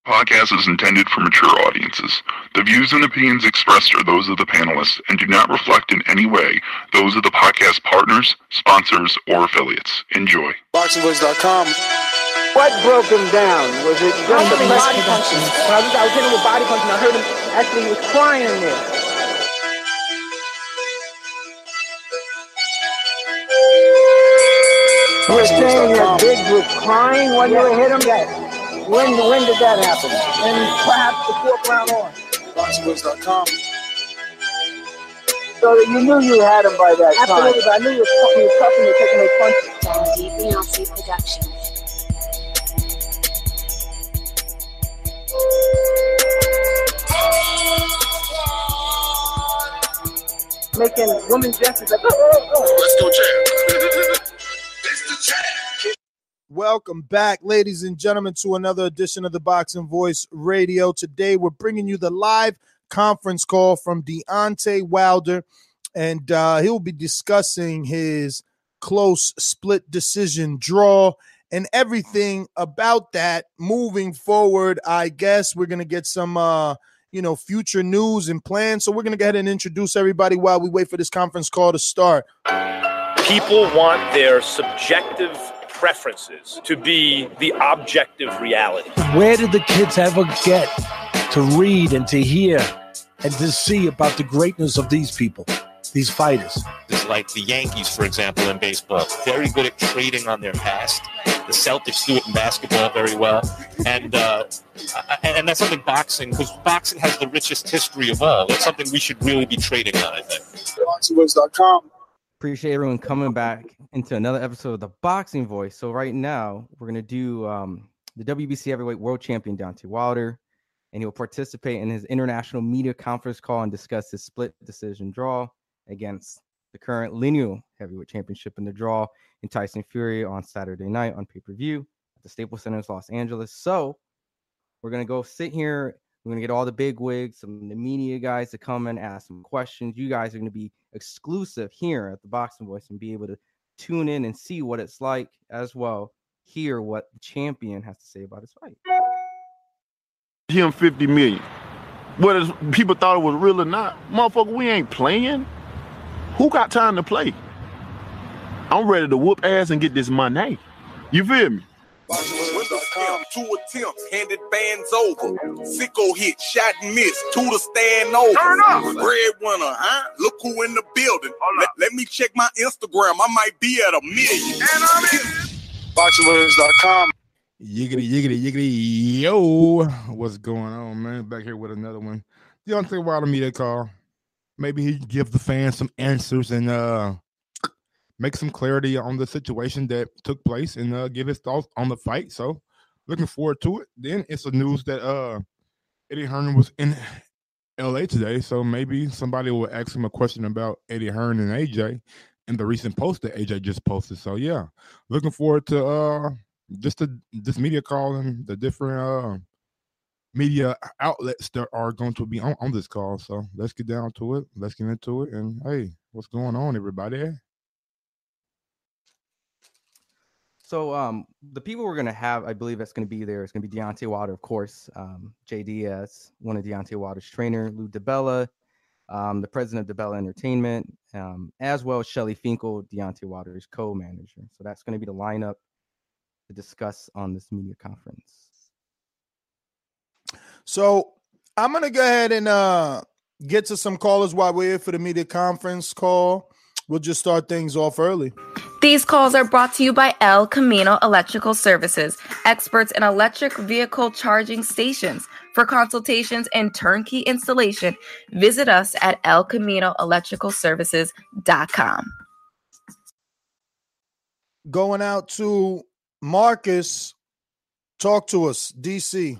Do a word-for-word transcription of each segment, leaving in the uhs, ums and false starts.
Podcast is intended for mature audiences. The views and opinions expressed are those of the panelists and do not reflect in any way those of the podcast partners, sponsors, or affiliates. Enjoy. boxing voice dot com. What broke him down? Was it just the body punching? When I was, I was hitting him with body punching. I heard him actually, he was crying in there. You were saying that Biggs was crying when Yeah. you hit him? Yes. When, when did that happen? And perhaps the fourth round on. boxing voice dot com. So that you knew you had him by that Absolutely, time. but I knew he was, he was tough and he was taking those punches. Sandy Beyonce Productions. Making women gestures like, oh, oh, oh. Let's go, champ. It's the champ. Welcome back, ladies and gentlemen, to another edition of the Boxing Voice Radio. Today, we're bringing you the live conference call from Deontay Wilder, and uh, he'll be discussing his close split decision draw and everything about that moving forward. I guess we're going to get some, uh, you know, future news and plans. So we're going to go ahead and introduce everybody while we wait for this conference call to start. People want their subjective preferences to be the objective reality. Where did the kids ever get to read and to hear and to see about the greatness of these people, these fighters? It's like the Yankees, for example, in baseball, very good at trading on their past. The Celtics do it in basketball very well. And uh, and that's something boxing, because boxing has the richest history of all. That's something we should really be trading on, I think. boxing voice dot com. Appreciate everyone coming back into another episode of the Boxing Voice. So right now we're gonna do um, the W B C Heavyweight World Champion Deontay Wilder, and he will participate in his international media conference call and discuss his split decision draw against the current lineal heavyweight championship in the draw in Tyson Fury on Saturday night on pay-per-view at the Staples Center in Los Angeles. So we're gonna go sit here. We're gonna get all the big wigs, some of the media guys to come and ask some questions. You guys are gonna be exclusive here at the Boxing Voice and be able to tune in and see what it's like as well. Hear what the champion has to say about his fight. Him fifty million. Whether people thought it was real or not, motherfucker, we ain't playing. Who got time to play? I'm ready to whoop ass and get this money. You feel me? boxing voice dot com. Two attempts, handed bands over. Sicko hit, shot and miss. Two to stand over. Turn up. Breadwinner, huh? Look who in the building. Let, let me check my Instagram. I might be at a million. And I'm in. boxing voice dot com. Yiggity, yiggity, yiggity, yo. What's going on, man? Back here with another one. Deontay Wilder media call. Maybe he give the fans some answers and uh, make some clarity on the situation that took place and uh, give his thoughts on the fight. So, looking forward to it. Then it's the news that uh, Eddie Hearn was in L A today. So, maybe somebody will ask him a question about Eddie Hearn and A J and the recent post that A J just posted. So, yeah, looking forward to uh, just the, this media call and the different uh, media outlets that are going to be on, on this call. So let's get down to it. Let's get into it. And hey, what's going on, everybody? So um, the people we're going to have, I believe that's going to be there. It's going to be Deontay Wilder, of course, um, J D S, one of Deontay Wilder's trainer, Lou DiBella, um, the president of DiBella Entertainment, um, as well as Shelly Finkel, Deontay Wilder's co-manager. So that's going to be the lineup to discuss on this media conference. So I'm going to go ahead and uh, get to some callers while we're here for the media conference call. We'll just start things off early. These calls are brought to you by El Camino Electrical Services, experts in electric vehicle charging stations. For consultations and turnkey installation, visit us at el camino electrical services dot com. Going out to Marcus. Talk to us, D C.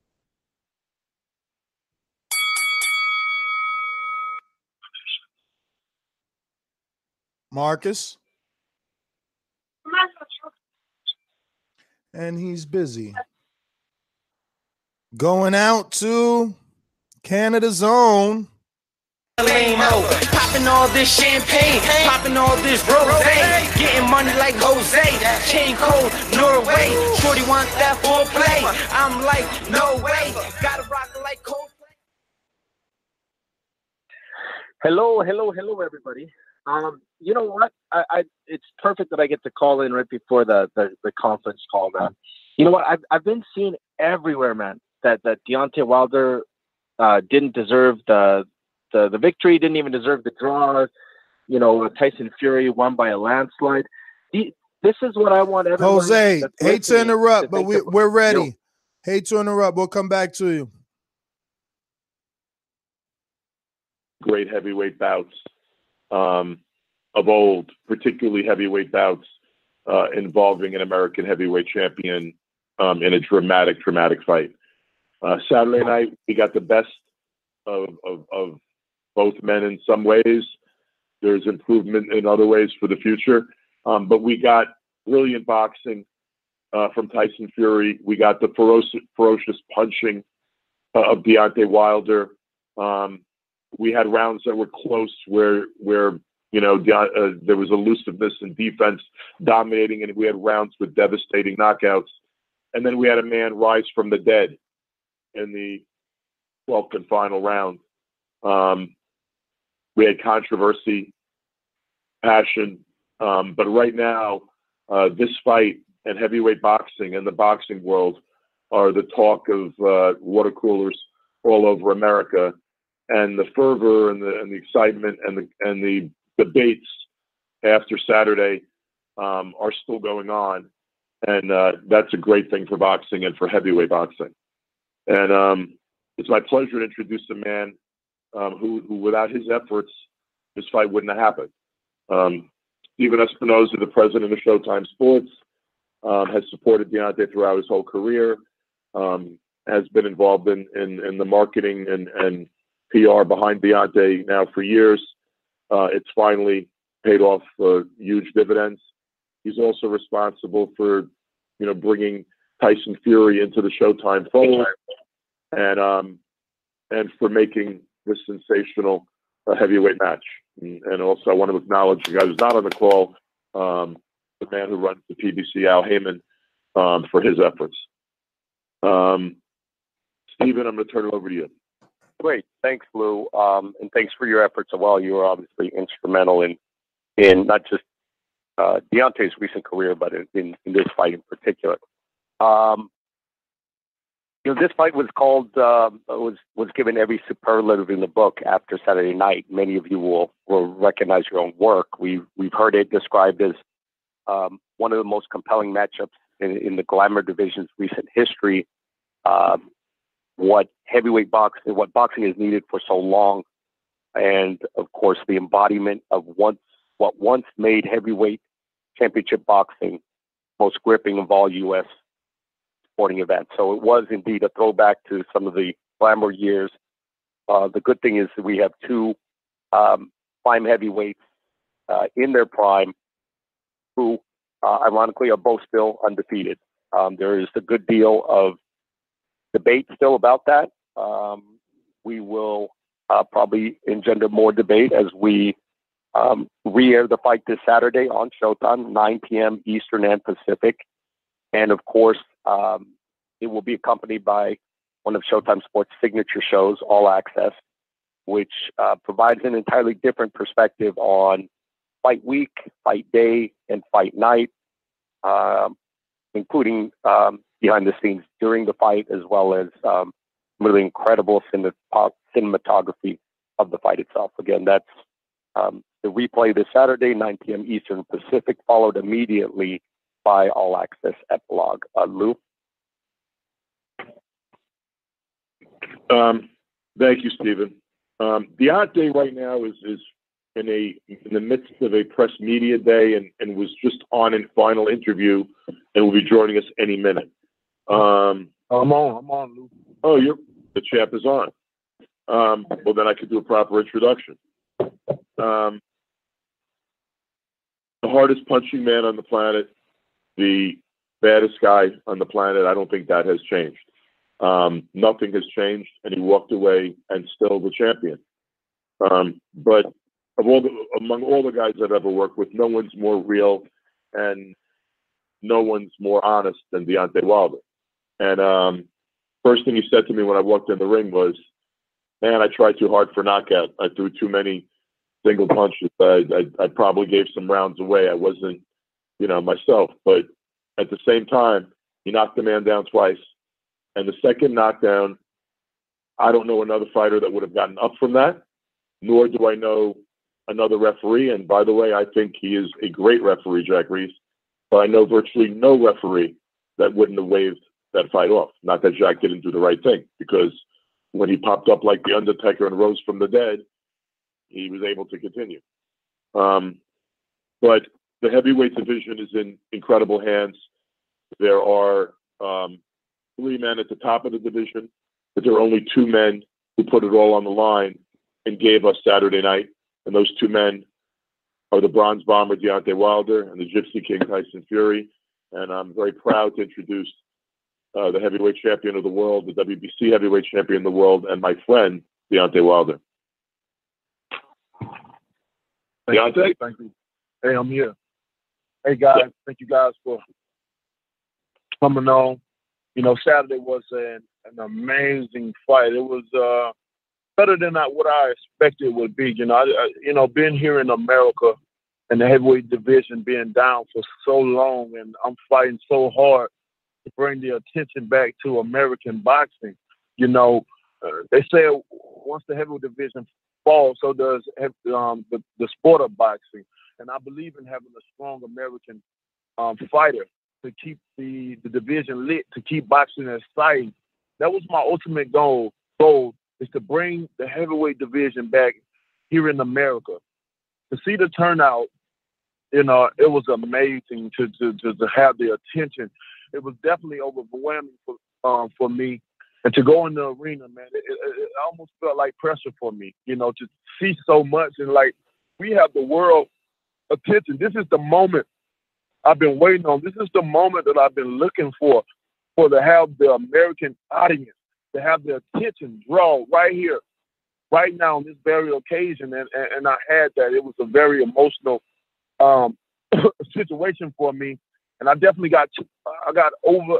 Marcus. And he's busy. Going out to Canada's own Lame-o. Popping all this champagne, popping all this rosé, getting money like Jose, chain cold, Norway. Shorty wants that foreplay. I'm like, no way. Gotta rock it like Coldplay. Hello, hello, hello, everybody. Um, you know what? I, I it's perfect that I get to call in right before the, the, the conference call, man. You know what? I've I've been seeing everywhere, man, that that Deontay Wilder uh, didn't deserve the, the the victory, didn't even deserve the draw. You know, Tyson Fury won by a landslide. The, this is what I want everyone. Jose, that's hate to listening interrupt, to but think we about. we're ready. Yo, Hate to interrupt. We'll come back to you. Great heavyweight bouts um, of old, particularly heavyweight bouts uh, involving an American heavyweight champion um, in a dramatic, dramatic fight. Uh, Saturday night, we got the best of, of, of both men in some ways. There's improvement in other ways for the future. Um, but we got brilliant boxing uh, from Tyson Fury. We got the ferocious, ferocious punching uh, of Deontay Wilder. Um, we had rounds that were close where, where you know, De- uh, there was elusiveness and defense dominating, and we had rounds with devastating knockouts. And then we had a man rise from the dead in the twelfth and final round. Um, we had controversy, passion, um, but right now, uh, this fight and heavyweight boxing and the boxing world are the talk of uh, water coolers all over America. And the fervor and the and the excitement and the and the debates after Saturday um, are still going on, and uh, that's a great thing for boxing and for heavyweight boxing. And um, it's my pleasure to introduce a man um, who, who, without his efforts, this fight wouldn't have happened. Um, Steven Espinoza, the president of Showtime Sports, um, has supported Deontay throughout his whole career. Um, has been involved in in, in the marketing and and P R behind Deontay now for years. Uh, it's finally paid off uh, huge dividends. He's also responsible for, you know, bringing Tyson Fury into the Showtime fold, and um, and for making this sensational uh, heavyweight match. And, and also, I want to acknowledge the guy who's not on the call, um, the man who runs the P B C, Al Heyman, um, for his efforts. Um, Steven, I'm going to turn it over to you. Great. Thanks, Lou. Um, and thanks for your efforts as well. You were obviously instrumental in in not just uh, Deontay's recent career, but in, in, in this fight in particular. Um, you know, this fight was called, uh, was was given every superlative in the book after Saturday night. Many of you will, will recognize your own work. We've, we've heard it described as um, one of the most compelling matchups in, in the Glamour division's recent history. Um, what heavyweight boxing, what boxing has needed for so long, and of course the embodiment of once what once made heavyweight championship boxing most gripping of all U S sporting events. So it was indeed a throwback to some of the glamour years. Uh, the good thing is that we have two um, prime heavyweights uh, in their prime who, uh, ironically, are both still undefeated. Um, there is a good deal of debate still about that. Um, we will uh, probably engender more debate as we um, re-air the fight this Saturday on Showtime, nine p.m. Eastern and Pacific. And of course, um, it will be accompanied by one of Showtime Sports' signature shows, All Access, which uh, provides an entirely different perspective on fight week, fight day, and fight night, um, including um, behind the scenes during the fight, as well as um, really incredible cinematography of the fight itself. Again, that's um, the replay this Saturday, nine p.m. Eastern Pacific, followed immediately by All Access Epilogue. Uh, Lou? Um, thank you, Steven. Um, Deontay right now is, is in a in the midst of a press media day and, and was just on in final interview and will be joining us any minute. Um, I'm on. I'm on, Lou. Oh, you're the champ is on. Um, well, then I could do a proper introduction. Um, the hardest punching man on the planet, the baddest guy on the planet. I don't think that has changed. Um, nothing has changed, and he walked away and still the champion. Um, but of all the, among all the guys I've ever worked with, no one's more real and no one's more honest than Deontay Wilder. And um, first thing he said to me when I walked in the ring was, man, I tried too hard for knockout. I threw too many single punches. I, I, I probably gave some rounds away. I wasn't, you know, myself. But at the same time, he knocked the man down twice. And the second knockdown, I don't know another fighter that would have gotten up from that, nor do I know another referee. And by the way, I think he is a great referee, Jack Reese. But I know virtually no referee that wouldn't have waved that fight off. Not that Jack didn't do the right thing, because when he popped up like the Undertaker and rose from the dead, he was able to continue. Um, but the heavyweight division is in incredible hands. There are um, three men at the top of the division, but there are only two men who put it all on the line and gave us Saturday night. And those two men are the Bronze Bomber, Deontay Wilder, and the Gypsy King, Tyson Fury. And I'm very proud to introduce uh, the heavyweight champion of the world, the W B C heavyweight champion of the world, and my friend, Deontay Wilder. Thank Deontay? You, thank you. Hey, I'm here. Hey, guys, thank you guys for coming on. You know, Saturday was an, an amazing fight. It was uh, better than I, what I expected it would be. You know, I, I, you know, being here in America and the heavyweight division being down for so long, and I'm fighting so hard to bring the attention back to American boxing. You know, uh, they say once the heavyweight division falls, so does um, the, the sport of boxing. And I believe in having a strong American um, fighter to keep the, the division lit, to keep boxing exciting. That was my ultimate goal, goal is to bring the heavyweight division back here in America. To see the turnout, you know, it was amazing to, to, to, to have the attention. It was definitely overwhelming for, um, for me. And to go in the arena, man, it, it, it almost felt like pressure for me, you know, to see so much. And, like, we have the world attention. This is the moment I've been waiting on. This is the moment that I've been looking for, for to have the American audience, to have the attention draw right here, right now on this very occasion. And, and, and I had that. It was a very emotional um, situation for me. And I definitely got, I got over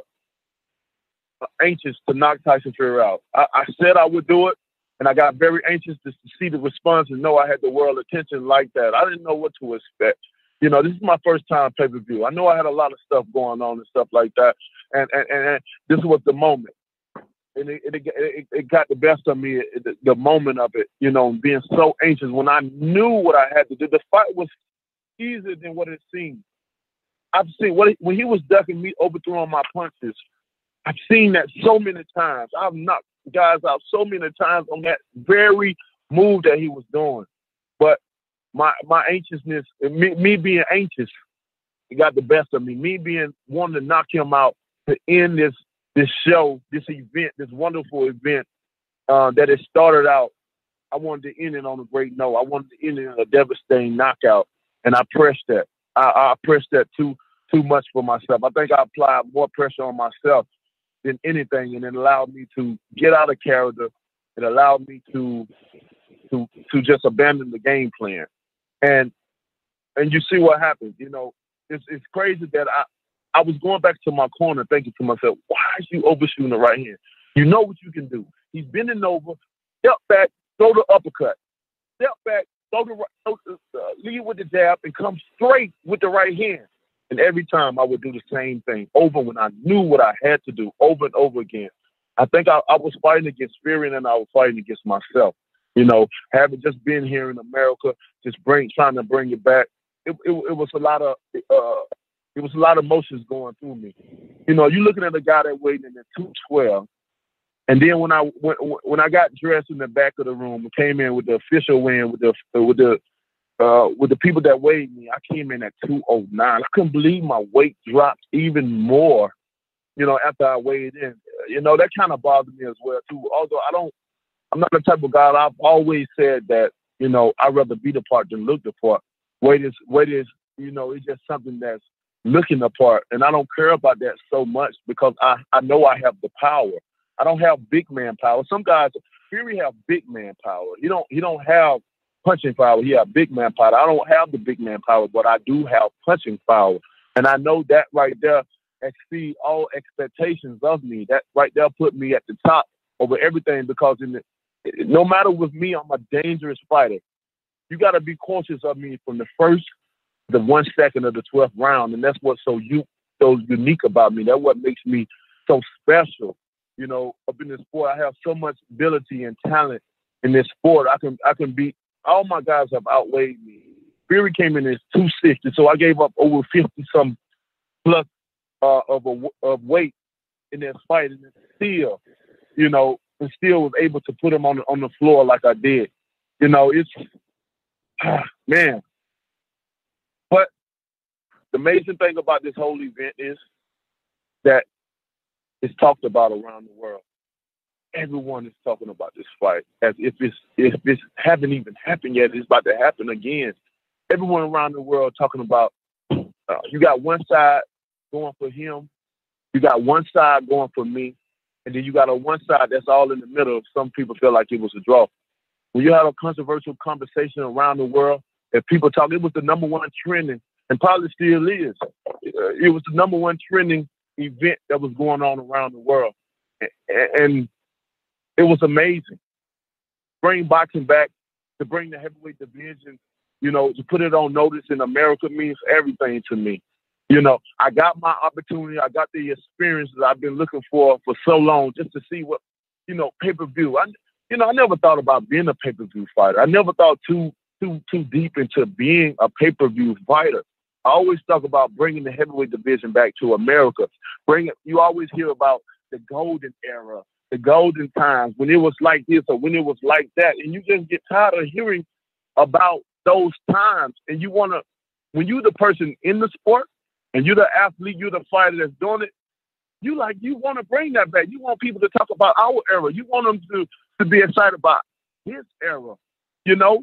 anxious to knock Tyson Fury out. I, I said I would do it, and I got very anxious to see the response and know I had the world attention like that. I didn't know what to expect. You know, this is my first time pay-per-view. I know I had a lot of stuff going on and stuff like that, and and, and this was the moment. And it, it, it, it got the best of me, the, the moment of it, you know, being so anxious when I knew what I had to do. The fight was easier than what it seemed. I've seen what when he was ducking me, overthrowing my punches. I've seen that so many times. I've knocked guys out so many times on that very move that he was doing. But my my anxiousness, me, me being anxious, it got the best of me. Me being wanting to knock him out to end this this show, this event, this wonderful event uh, that it started out. I wanted to end it on a great note. I wanted to end it in a devastating knockout, and I pressed that. I, I pressed that too too much for myself. I think I applied more pressure on myself than anything, and it allowed me to get out of character. It allowed me to to to just abandon the game plan. And and you see what happens. You know, it's it's crazy that I I was going back to my corner thinking to myself, why is you overshooting the right hand? You know what you can do. He's bending over, step back, throw the uppercut, step back, throw the right, throw, uh, lead with the jab, and come straight with the right hand. And every time I would do the same thing over when I knew what I had to do over and over again. I think I, I was fighting against Fury and I was fighting against myself. You know, having just been here in America, just bring trying to bring it back. It, it, it was a lot of uh, it was a lot of emotions going through me. You know, you're looking at a guy that weighed in at two twelve, and then when I when, when I got dressed in the back of the room, came in with the official win with the with the Uh, with the people that weighed me, I came in at two oh nine. I couldn't believe my weight dropped even more, you know, after I weighed in. You know, that kind of bothered me as well, too. Although I don't, I'm not the type of guy, I've always said that, you know, I'd rather be the part than look the part. Weight is, weight is, you know, it's just something that's looking the part. And I don't care about that so much because I, I know I have the power. I don't have big man power. Some guys, Fury have big man power. He don't, he don't have punching power. He have big man power. I don't have the big man power, but I do have punching power. And I know that right there exceeds all expectations of me. That right there put me at the top over everything because in the, no matter with me, I'm a dangerous fighter. You got to be cautious of me from the first, the one second of the twelfth round. And that's what's so, u- so unique about me. That's what makes me so special. You know, up in this sport, I have so much ability and talent in this sport. I can I can beat, all my guys have outweighed me. Fury came in as two sixty, so I gave up over fifty some plus uh, of a, of weight in that fight, and still, you know, and still was able to put him on the, on the floor like I did. You know, it's ah, man. But the amazing thing about this whole event is that it's talked about around the world. Everyone is talking about this fight as if it's if it's haven't even happened yet. It's about to happen again. Everyone around the world talking about. Uh, you got one side going for him, you got one side going for me, and then you got a one side that's all in the middle. Some people feel like it was a draw. When you have a controversial conversation around the world, if people talk, it was the number one trending, and probably still is. It was the number one trending event that was going on around the world, and it was amazing. Bring boxing back, to bring the heavyweight division, you know, to put it on notice in America means everything to me. You know, I got my opportunity. I got the experience that I've been looking for for so long, just to see what, you know, pay-per-view. I, you know, I never thought about being a pay-per-view fighter. I never thought too, too, too deep into being a pay-per-view fighter. I always talk about bringing the heavyweight division back to America. Bring it. You always hear about the golden era, the golden times, when it was like this or when it was like that, and you just get tired of hearing about those times. And you want to, when you're the person in the sport and you're the athlete, you're the fighter that's doing it, you like, you want to bring that back. You want people to talk about our era. You want them to, to be excited about his era. You know,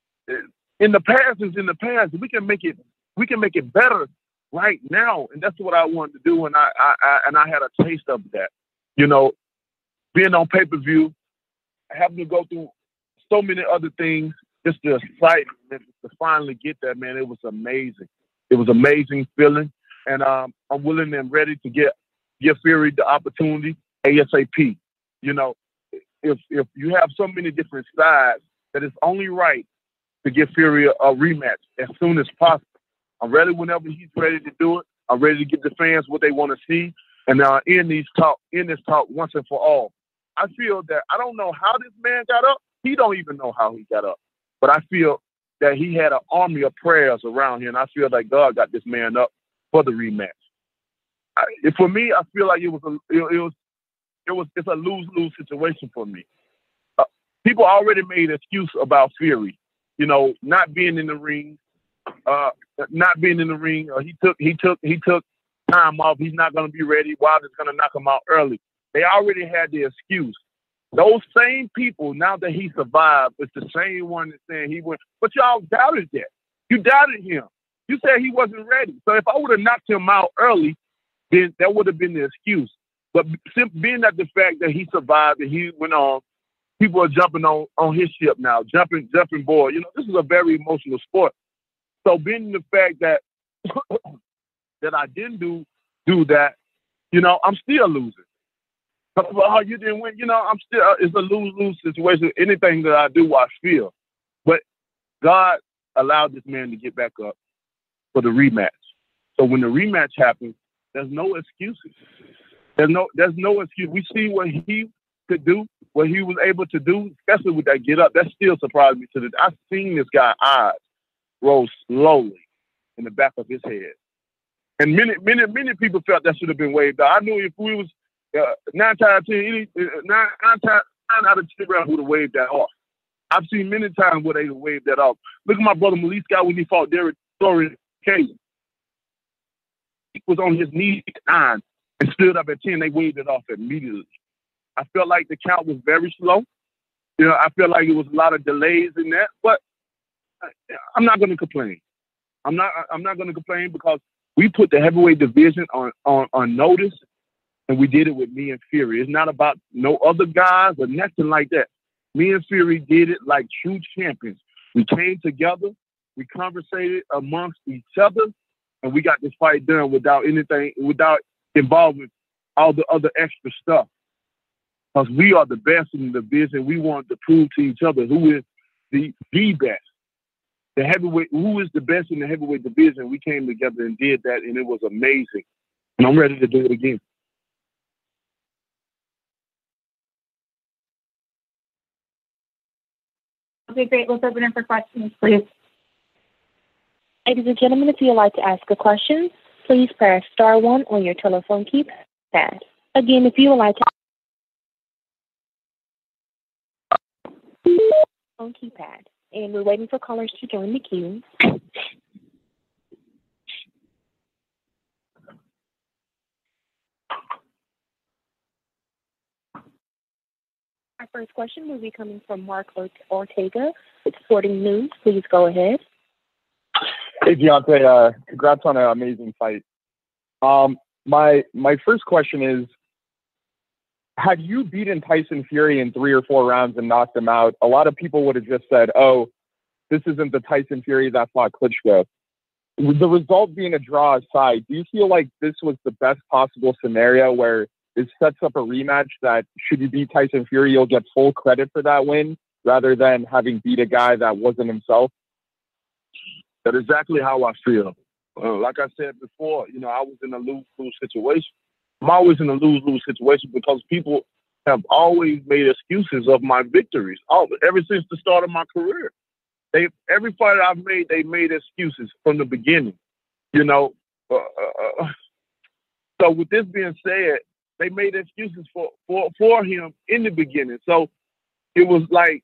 in the past is in the past. We can make it, we can make it better right now. And that's what I wanted to do. And I, I, I and I had a taste of that, you know, being on pay-per-view, having to go through so many other things, just the excitement to finally get that, man, it was amazing. It was amazing feeling. And um, I'm willing and ready to get give Fury the opportunity ASAP. You know, if if you have so many different sides, that it's only right to give Fury a, a rematch as soon as possible. I'm ready whenever he's ready to do it. I'm ready to give the fans what they want to see. And uh, in these talk, in this talk once and for all. I feel that I don't know how this man got up. He don't even know how he got up. But I feel that he had an army of prayers around him, and I feel like God got this man up for the rematch. I, for me, I feel like it was a, it, it was it was it's a lose-lose situation for me. Uh, people already made an excuse about Fury, you know, not being in the ring, uh, not being in the ring. Uh, he took he took he took time off. He's not going to be ready. Wilder's going to knock him out early. They already had the excuse. Those same people, now that he survived, it's the same one that's saying he went. But y'all doubted that. You doubted him. You said he wasn't ready. So if I would have knocked him out early, then that would have been the excuse. But being that the fact that he survived and he went on, people are jumping on, on his ship now, jumping, jumping board. You know, this is a very emotional sport. So being the fact that that I didn't do do that, you know, I'm still losing. Oh, you didn't win. You know, I'm still, uh, it's a lose-lose situation. Anything that I do, I feel. But God allowed this man to get back up for the rematch. So when the rematch happens, there's no excuses. There's no, there's no excuse. We see what he could do, what he was able to do, especially with that get up. That still surprised me to the, I've seen this guy's eyes roll slowly in the back of his head. And many, many, many people felt that should have been waved out. I knew if we was, Uh, nine times ten, any, uh, nine, nine, times, nine out of ten rounds would have waved that off. I've seen many times where they would waved that off. Look at my brother Malik Scott when he fought Derek Story. He was on his knees at nine and stood up at ten. They waved it off immediately. I felt like the count was very slow. You know, I felt like it was a lot of delays in that, but I, I'm not going to complain. I'm not. I'm not going to complain because we put the heavyweight division on on, on notice. And we did it with me and Fury. It's not about no other guys or nothing like that. Me and Fury did it like true champions. We came together, we conversated amongst each other, and we got this fight done without anything, without involving all the other extra stuff. Because we are the best in the division. We want to prove to each other who is the the best. The heavyweight, who is the best in the heavyweight division. We came together and did that, and it was amazing. And I'm ready to do it again. Okay, great. Let's open it for questions, please. Ladies and gentlemen, if you would like to ask a question, please press star one on your telephone keypad. Again, if you would like to on keypad. And we're waiting for callers to join the queue. Our first question will be coming from Mark Ortega with Sporting News. Please go ahead. Hey, Deontay. Uh, congrats on an amazing fight. Um, my my first question is, had you beaten Tyson Fury in three or four rounds and knocked him out, a lot of people would have just said, oh, this isn't the Tyson Fury that fought Klitschko. The result being a draw aside, do you feel like this was the best possible scenario where it sets up a rematch that should you beat Tyson Fury, you'll get full credit for that win rather than having beat a guy that wasn't himself? That's exactly how I feel. Uh, like I said before, you know, I was in a lose-lose situation. I'm always in a lose-lose situation because people have always made excuses of my victories, all, ever since the start of my career. They, every fight I've made, they made excuses from the beginning, you know. Uh, uh, so with this being said, they made excuses for, for, for him in the beginning. So it was like,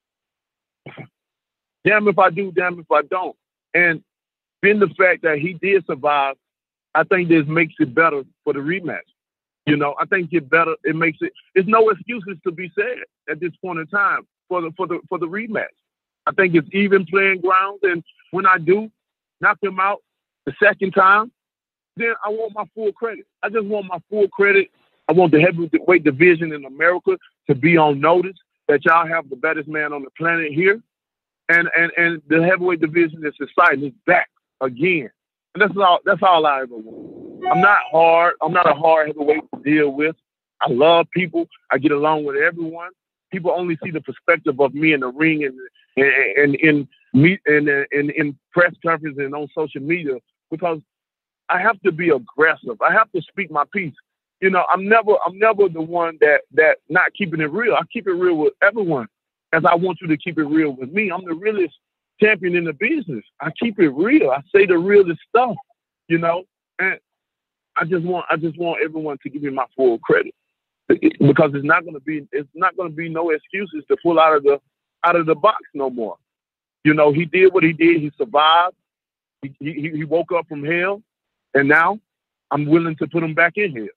damn if I do, damn if I don't. And being the fact that he did survive, I think this makes it better for the rematch. You know, I think it better. It makes it. There's no excuses to be said at this point in time for the for the for the rematch. I think it's even playing grounds, and when I do knock him out the second time, then I want my full credit. I just want my full credit. I want the heavyweight division in America to be on notice that y'all have the baddest man on the planet here, and and and the heavyweight division is exciting. It's back again. And that's all. That's all I ever want. I'm not hard. I'm not a hard heavyweight to deal with. I love people. I get along with everyone. People only see the perspective of me in the ring and and in meet and in in press conferences and on social media because I have to be aggressive. I have to speak my piece. You know, I'm never I'm never the one that that not keeping it real. I keep it real with everyone, as I want you to keep it real with me. I'm the realest champion in the business. I keep it real. I say the realest stuff, you know, and I just want I just want everyone to give me my full credit because it's not gonna be it's not gonna be no excuses to pull out of the out of the box no more. You know, he did what he did. He survived. He he, he woke up from hell, and now I'm willing to put him back in here.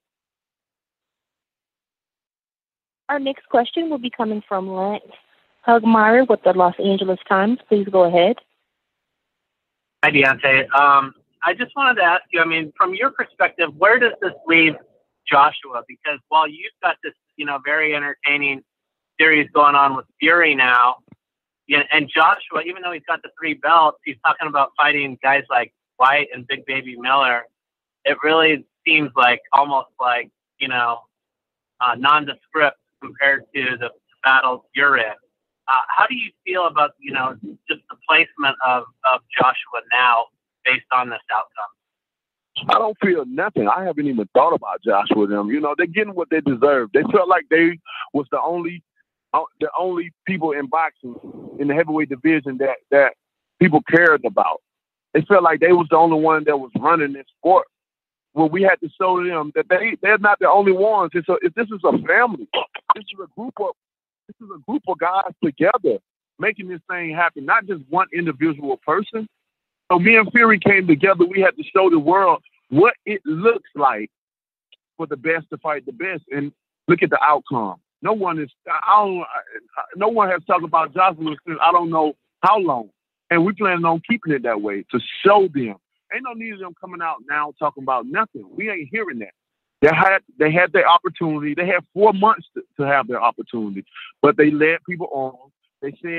Our next question will be coming from Lance Hugmeyer with the Los Angeles Times. Please go ahead. Hi, Deontay. Um, I just wanted to ask you, I mean, from your perspective, where does this leave Joshua? Because while you've got this, you know, very entertaining series going on with Fury now, you know, and Joshua, even though he's got the three belts, he's talking about fighting guys like White and Big Baby Miller. It really seems like almost like, you know, uh, nondescript compared to the battles you're in. Uh, how do you feel about, you know, just the placement of, of Joshua now based on this outcome? I don't feel nothing. I haven't even thought about Joshua them. You know, they're getting what they deserve. They felt like they was the only uh, the only people in boxing in the heavyweight division that, that people cared about. They felt like they was the only one that was running this sport. Well, we had to show them that they, they're not the only ones. It's a, it, this is a family. This is a group of This is a group of guys together making this thing happen, not just one individual person. So me and Fury came together. We had to show the world what it looks like for the best to fight the best. And look at the outcome. No one is, I don't, no one has talked about Joshua since I don't know how long. And we planning on keeping it that way to show them. Ain't no need of them coming out now talking about nothing. We ain't hearing that. They had they had their opportunity. They had four months to, to have their opportunity, but they led people on. They said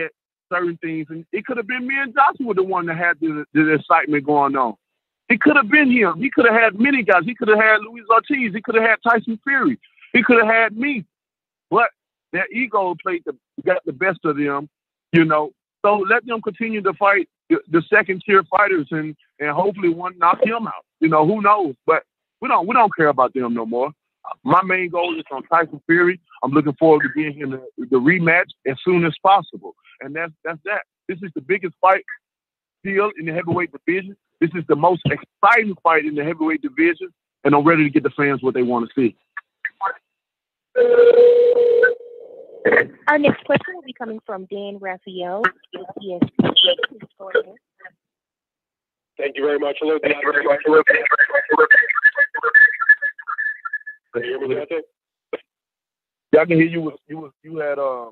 certain things, and it could have been me and Joshua the one that had the, the excitement going on. It could have been him. He could have had many guys. He could have had Luis Ortiz. He could have had Tyson Fury. He could have had me. But their ego played the got the best of them, you know. So let them continue to fight the, the second tier fighters, and and hopefully one knock him out. You know, who knows? But we don't we don't care about them no more. My main goal is on Tyson Fury. I'm looking forward to getting him the, the rematch as soon as possible. And that's that's that. This is the biggest fight still in the heavyweight division. This is the most exciting fight in the heavyweight division, and I'm ready to get the fans what they want to see. Our next question will be coming from Dan Raphael with E S P N. Please go ahead. Thank you very much. Hello, Dan. Can you hear me, Dante? Yeah, I can hear you. Was you was you had um.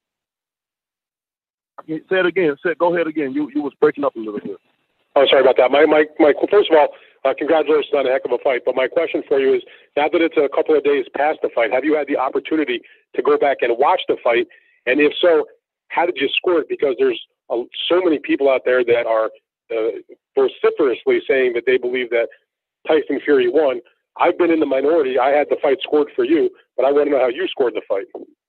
Say it again. Say, go ahead again. You you was breaking up a little bit. Oh, sorry about that. My my my. First of all, uh, congratulations on a heck of a fight. But my question for you is: now that it's a couple of days past the fight, have you had the opportunity to go back and watch the fight? And if so, how did you score it? Because there's uh, so many people out there that are uh, vociferously saying that they believe that Tyson Fury won. I've been in the minority. I had the fight scored for you, but I want to know how you scored the fight.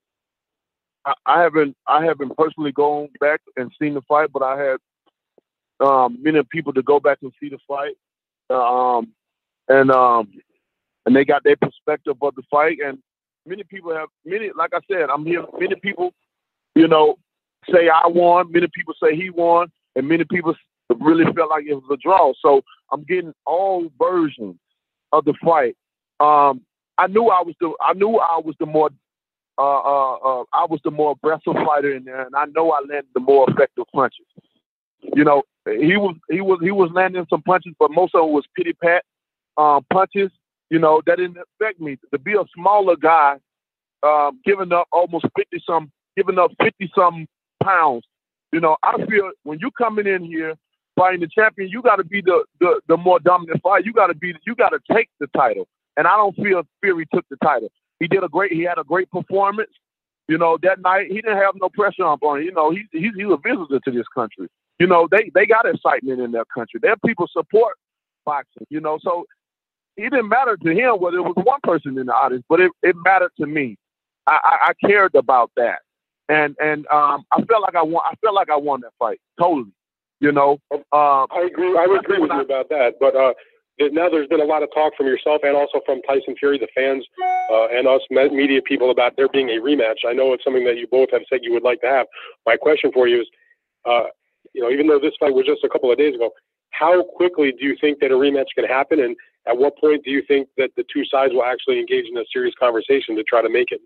I, I haven't I haven't personally gone back and seen the fight, but I had um, many people to go back and see the fight, uh, um, and um, and they got their perspective of the fight. And many people have many, like I said, I'm here. Many people, you know, say I won. Many people say he won, and many people really felt like it was a draw. So I'm getting all versions of the fight. Um, I knew I was the I knew I was the more uh, uh, uh, I was the more aggressive fighter in there, and I know I landed the more effective punches. You know, he was he was he was landing some punches, but most of it was pity pat um, punches. You know, that didn't affect me. To be a smaller guy, um, giving up almost fifty some, giving up fifty some pounds. You know, I feel when you coming in here fighting the champion, you got to be the, the the more dominant fighter. You got to be, you got to take the title. And I don't feel Fury took the title. He did a great, he had a great performance. You know, that night he didn't have no pressure on him. You know, he's he's he's a visitor to this country. You know, they they got excitement in their country. Their people support boxing. You know, so it didn't matter to him whether it was one person in the audience, but it, it mattered to me. I, I, I cared about that, and and um, I felt like I won. I felt like I won that fight totally. You know, uh, I agree. I would agree with you about that. But uh, now there's been a lot of talk from yourself and also from Tyson Fury, the fans, uh, and us media people about there being a rematch. I know it's something that you both have said you would like to have. My question for you is, uh, you know, even though this fight was just a couple of days ago, how quickly do you think that a rematch can happen? And at what point do you think that the two sides will actually engage in a serious conversation to try to make it?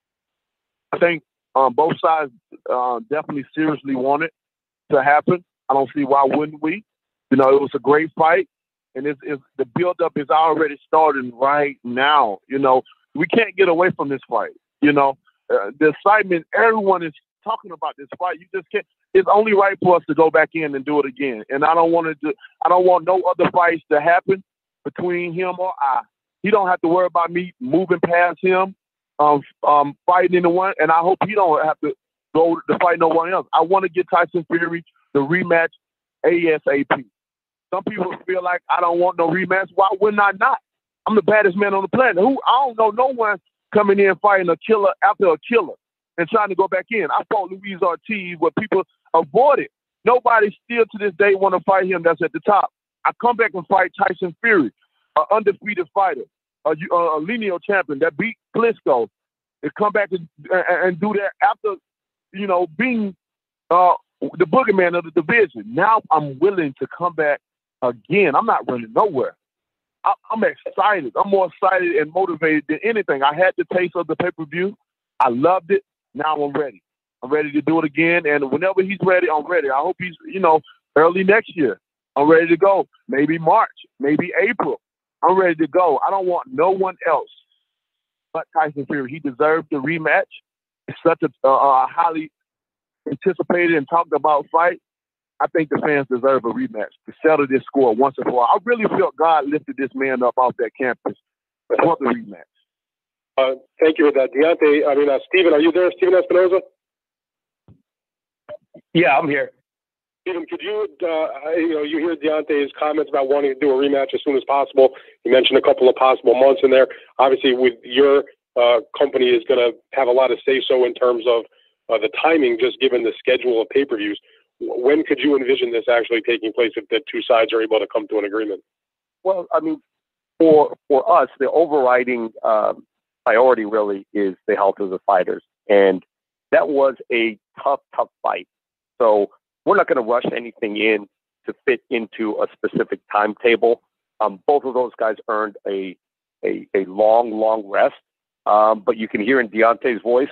I think um, both sides uh, definitely seriously want it to happen. I don't see why wouldn't we. You know, it was a great fight, and it's, it's, the build-up is already starting right now. You know, we can't get away from this fight. You know, uh, the excitement, everyone is talking about this fight. You just can't. It's only right for us to go back in and do it again. And I don't want to do. I don't want no other fights to happen between him or I. He don't have to worry about me moving past him, um, um, fighting anyone, and I hope he don't have to go to fight no one else. I want to get Tyson Fury the rematch ASAP. Some people feel like I don't want no rematch. Why wouldn't I not? I'm the baddest man on the planet. Who I don't know no one coming in fighting a killer after a killer and trying to go back in. I fought Luis Ortiz where people avoided. Nobody still to this day want to fight him that's at the top. I come back and fight Tyson Fury, an undefeated fighter, a, a lineal champion that beat Klitschko, and come back and, and, and do that after, you know, being uh, the boogeyman of the division. Now I'm willing to come back again. I'm not running nowhere. I, I'm excited. I'm more excited and motivated than anything. I had the taste of the pay-per-view. I loved it. Now I'm ready. I'm ready to do it again. And whenever he's ready, I'm ready. I hope he's, you know, early next year. I'm ready to go. Maybe March, maybe April. I'm ready to go. I don't want no one else but Tyson Fury. He deserved the rematch. It's such a, a highly anticipated and talked about fight. I think the fans deserve a rematch to settle this score once and for all. I really felt God lifted this man up off that campus for the rematch. Uh, thank you for that, Deontay. I mean, uh, Steven, are you there, Steven Espinoza? Yeah, I'm here. Stephen, could you, uh, you know, you hear Deontay's comments about wanting to do a rematch as soon as possible. You mentioned a couple of possible months in there. Obviously, with your uh, company is going to have a lot of say-so in terms of uh, the timing, just given the schedule of pay-per-views. When could you envision this actually taking place if the two sides are able to come to an agreement? Well, I mean, for for us, the overriding uh, priority really is the health of the fighters. And that was a tough, tough fight. So we're not going to rush anything in to fit into a specific timetable. Um, both of those guys earned a a, a long, long rest. Um, but you can hear in Deontay's voice,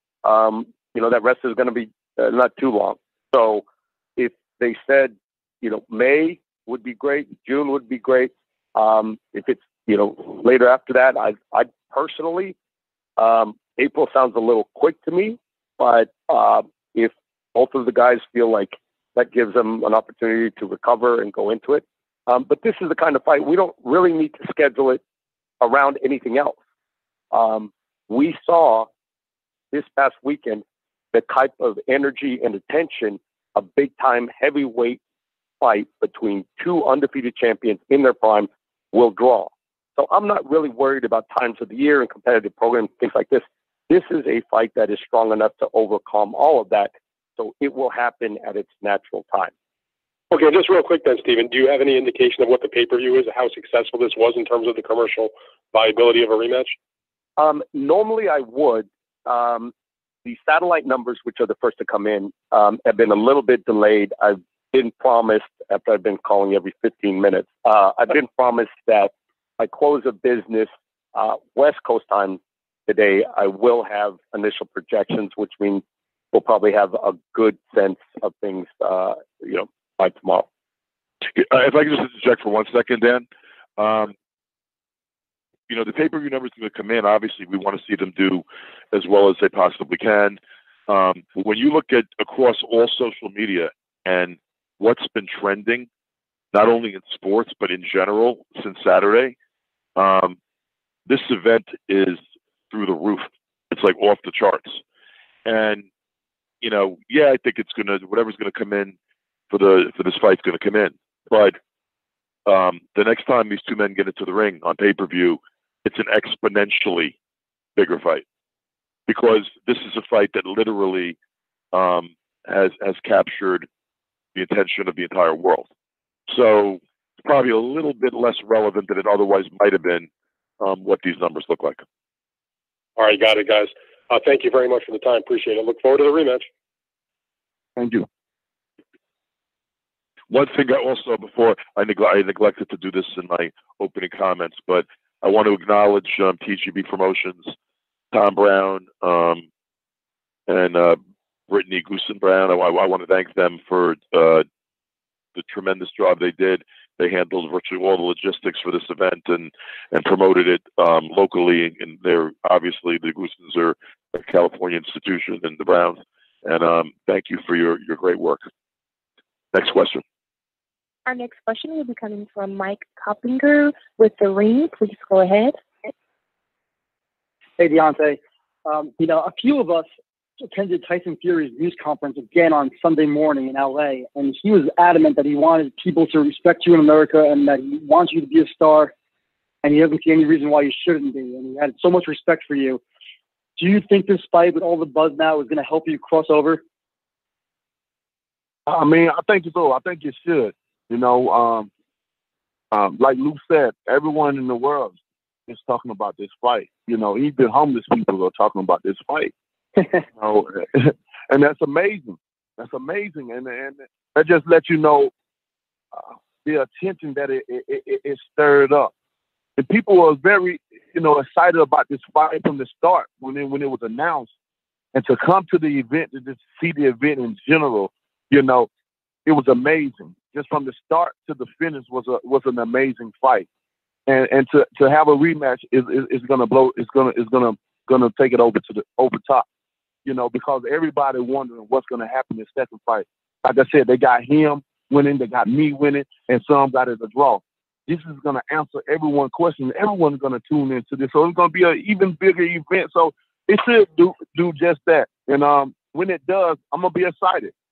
um, you know, that rest is going to be uh, not too long. So if they said, you know, May would be great, June would be great. Um, if it's, you know, later after that, I, I personally, um, April sounds a little quick to me, but uh, if both of the guys feel like that gives them an opportunity to recover and go into it. Um, but this is the kind of fight we don't really need to schedule it around anything else. Um, we saw this past weekend the type of energy and attention a big-time heavyweight fight between two undefeated champions in their prime will draw. So I'm not really worried about times of the year and competitive programs, things like this. This is a fight that is strong enough to overcome all of that. So it will happen at its natural time. Okay, just real quick then, Stephen, do you have any indication of what the pay-per-view is, how successful this was in terms of the commercial viability of a rematch? Um, normally I would. Um, the satellite numbers, which are the first to come in, um, have been a little bit delayed. I've been promised, after I've been calling every fifteen minutes, uh, I've been promised that by close of business, uh, West Coast time today, I will have initial projections, which means we'll probably have a good sense of things, uh, you know, by tomorrow. Uh, if I could just interject for one second, Dan. Um, you know, the pay-per-view numbers are going to come in. Obviously, we want to see them do as well as they possibly can. Um, when you look at across all social media and what's been trending, not only in sports, but in general since Saturday, um, this event is through the roof. It's like off the charts. And, you know, yeah, I think it's going to, whatever's going to come in for the, for this fight's going to come in. But um, the next time these two men get into the ring on pay-per-view, it's an exponentially bigger fight, because this is a fight that literally um, has has captured the attention of the entire world. So it's probably a little bit less relevant than it otherwise might have been, um, what these numbers look like. All right, got it, guys. Uh, thank you very much for the time. Appreciate it. Look forward to the rematch. Thank you. One thing I also, before I, neg- I neglected to do this in my opening comments, but I want to acknowledge um, T G B Promotions, Tom Brown, um, and uh, Brittany Goosen Brown. I, I want to thank them for uh, the tremendous job they did. They handled virtually all the logistics for this event and, and promoted it um, locally. And they're obviously, the Goosens are a California institution, and the Browns. And um, thank you for your, your great work. Next question. Our next question will be coming from Mike Coppinger with The Ring. Please go ahead. Hey, Deontay. Um, you know, a few of us attended Tyson Fury's news conference again on Sunday morning in L A, and he was adamant that he wanted people to respect you in America and that he wants you to be a star, and he doesn't see any reason why you shouldn't be, and he had so much respect for you. Do you think this fight, with all the buzz now, is going to help you cross over? I mean, I think so. I think it should. You know, um, um, like Luke said, everyone in the world is talking about this fight. You know, even homeless people are talking about this fight. You know, and that's amazing. That's amazing, and and that just lets you know uh, the attention that it, it, it, it stirred up. The people were very, you know, excited about this fight from the start when it when it was announced, and to come to the event, to just see the event in general, you know, it was amazing. Just from the start to the finish was a was an amazing fight, and and to, to have a rematch is is, is gonna blow. It's gonna is gonna gonna take it over to the over top, you know, because everybody wondering what's gonna happen in the second fight. Like I said, they got him winning, they got me winning, and some got it a draw. This is gonna answer everyone's question. Everyone's gonna tune into this, so it's gonna be an even bigger event. So it should do do just that. And um, when it does, I'm gonna be excited.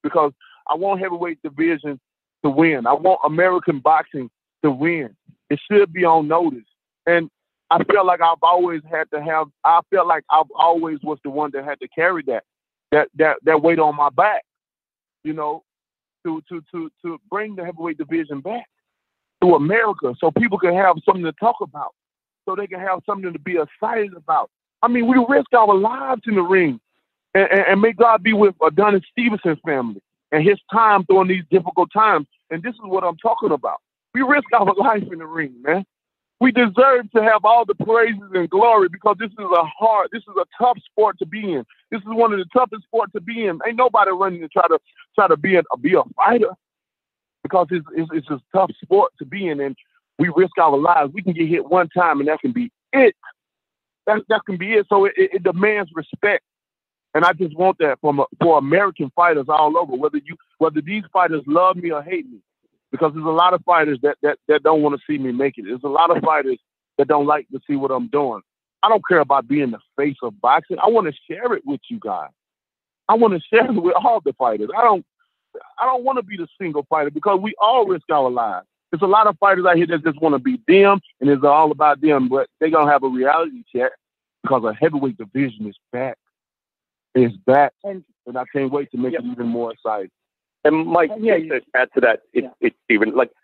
because I want heavyweight division to win. I want American boxing to win. It should be on notice. And I feel like I've always had to have, I felt like I've always was the one that had to carry that, that, that, that weight on my back, you know, to, to, to, to bring the heavyweight division back to America so people can have something to talk about, so they can have something to be excited about. I mean, we risk our lives in the ring, and, and, and may God be with Adonis Stevenson's family and his time during these difficult times. And this is what I'm talking about. We risk our life in the ring, man. We deserve to have all the praises and glory because this is a hard, this is a tough sport to be in. This is one of the toughest sports to be in. Ain't nobody running to try to try to be a be a fighter because it's it's, it's a tough sport to be in, and we risk our lives. We can get hit one time, and that can be it. That that can be it. So it, it demands respect, and I just want that from a, for American fighters all over. Whether you whether these fighters love me or hate me. Because there's a lot of fighters that, that, that don't want to see me make it. There's a lot of fighters that don't like to see what I'm doing. I don't care about being the face of boxing. I want to share it with you guys. I want to share it with all the fighters. I don't I don't want to be the single fighter because we all risk our lives. There's a lot of fighters out here that just want to be them and it's all about them, but they're going to have a reality check because a heavyweight division is back. It's back. And, and I can't wait to make yeah. it even more exciting. And Mike, yeah, to add to that, it, yeah. it's even like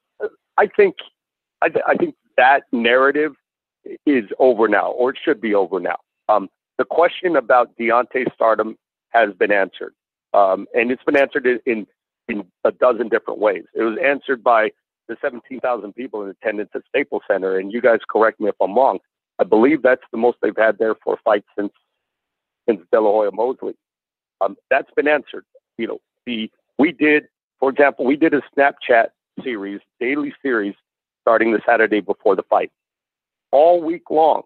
I think, I, th- I think that narrative is over now, or it should be over now. Um, the question about Deontay's stardom has been answered, um, and it's been answered in, in in a dozen different ways. It was answered by the seventeen thousand people in attendance at Staples Center, and you guys correct me if I'm wrong. I believe that's the most they've had there for a fight since since De La Hoya Mosley. Um, that's been answered. You know, the We did, for example, we did a Snapchat series, daily series, starting the Saturday before the fight. All week long,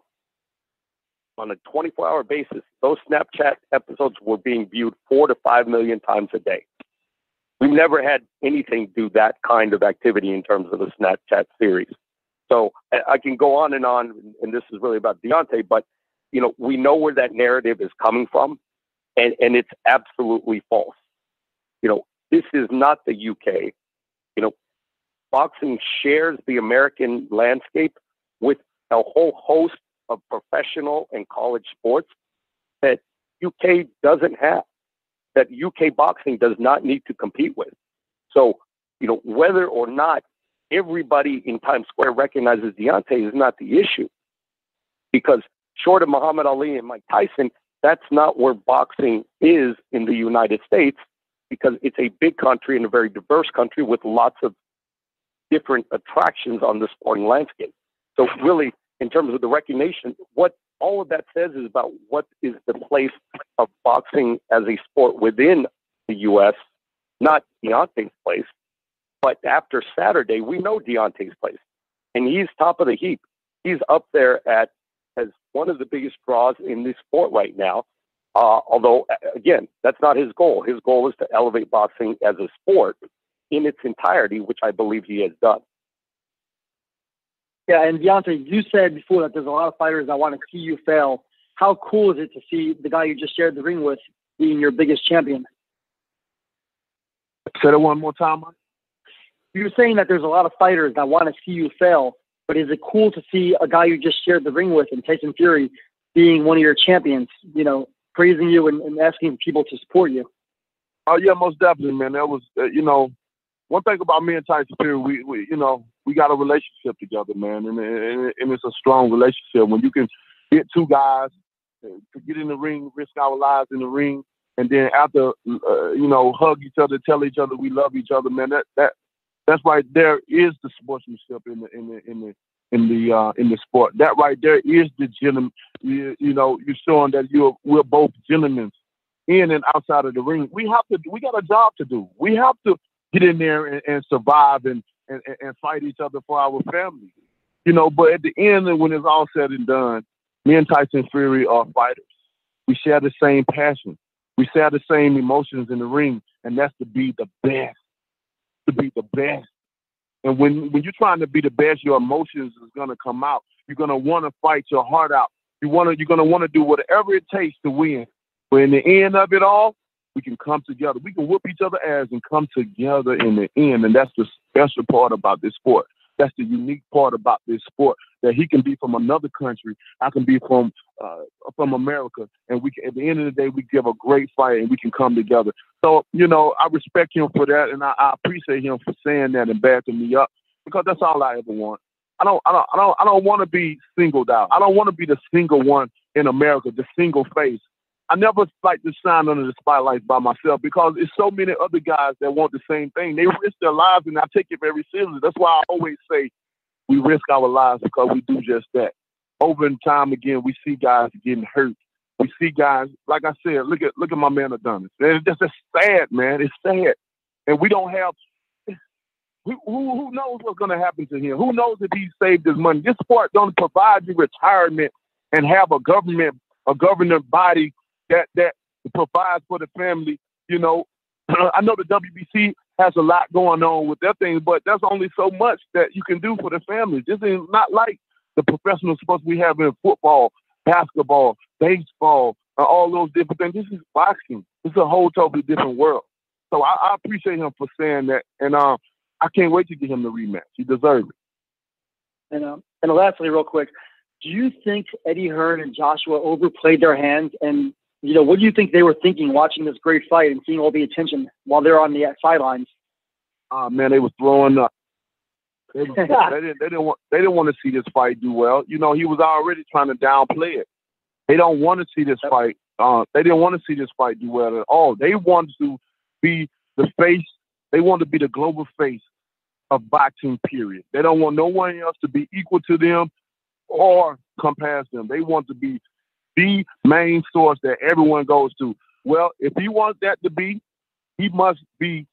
on a twenty-four hour basis, those Snapchat episodes were being viewed four to five million times a day. We've never had anything do that kind of activity in terms of the Snapchat series. So I, I can go on and on, and this is really about Deontay, but you know, we know where that narrative is coming from, and, and it's absolutely false. You know, this is not the U K. You know, boxing shares the American landscape with a whole host of professional and college sports that U K doesn't have, that U K boxing does not need to compete with. So, you know, whether or not everybody in Times Square recognizes Deontay is not the issue. Because short of Muhammad Ali and Mike Tyson, that's not where boxing is in the United States, because it's a big country and a very diverse country with lots of different attractions on the sporting landscape. So really, in terms of the recognition, what all of that says is about what is the place of boxing as a sport within the U S, not Deontay's place. But after Saturday, we know Deontay's place, and he's top of the heap. He's up there at as one of the biggest draws in this sport right now. Uh, although, again, that's not his goal. His goal is to elevate boxing as a sport in its entirety, which I believe he has done. Yeah, and Deontay, you said before that there's a lot of fighters that want to see you fail. How cool is it to see the guy you just shared the ring with being your biggest champion? Say that one more time, Mike. You were saying that there's a lot of fighters that want to see you fail, but is it cool to see a guy you just shared the ring with in Tyson Fury being one of your champions, you know, praising you and, and asking people to support you? Oh, yeah, most definitely, man. That was, uh, you know, one thing about me and Tyson Fury, we, we, you know, we got a relationship together, man, and, and, and it's a strong relationship. When you can get two guys to get in the ring, risk our lives in the ring, and then after, uh, you know, hug each other, tell each other we love each other, man, that that that's right there is the sportsmanship in the in the in the in the uh, in the sport. That right there is the gentleman. You, you know, you're showing that you're we're both gentlemen in and outside of the ring. We have to. We got a job to do. We have to get in there and, and survive and, and and fight each other for our family. You know, but at the end, when it's all said and done, me and Tyson Fury are fighters. We share the same passion. We share the same emotions in the ring, and that's to be the best. To be the best. And when, when you're trying to be the best, your emotions is gonna come out. You're gonna want to fight your heart out. You wanna you're gonna want to do whatever it takes to win. But in the end of it all, We can come together. We can whoop each other ass and come together in the end. And that's the special part about this sport. That's the unique part about this sport, that he can be from another country. I can be from uh, from America. And we can, at the end of the day, we give a great fight and we can come together. So, you know, I respect him for that. And I, I appreciate him for saying that and backing me up, because that's all I ever want. I don't, I don't, I don't, I don't want to be singled out. I don't want to be the single one in America, the single face. I never like to shine under the spotlight by myself, because there's so many other guys that want the same thing. They risk their lives, and I take it very seriously. That's why I always say we risk our lives, because we do just that. Over and time again, we see guys getting hurt. We see guys, like I said, look at look at my man Adonis. It's just it's sad, man. It's sad, and we don't have. Who, who, who knows what's going to happen to him? Who knows if he saved his money? This sport don't provide you retirement and have a government, a governing body that that provides for the family. You know, I know the W B C has a lot going on with their things, but there's only so much that you can do for the family. This is not like the professional sports we have in football, basketball, baseball, uh, all those different things. This is boxing. It's a whole totally different world. So I, I appreciate him for saying that, and um, I can't wait to get him the rematch. He deserves it. And um, and lastly, real quick, do you think Eddie Hearn and Joshua overplayed their hands? And you know, what do you think they were thinking watching this great fight and seeing all the attention while they're on the sidelines? Oh man, they were throwing up. They, was, they didn't. They didn't want. They didn't want to see this fight do well. You know, he was already trying to downplay it. They don't want to see this fight. Uh, they didn't want to see this fight do well at all. They wanted to be the face. They want to be the global face of boxing. Period. They don't want no one else to be equal to them or come past them. They want to be the main source that everyone goes to. Well, if he wants that to be, he must be.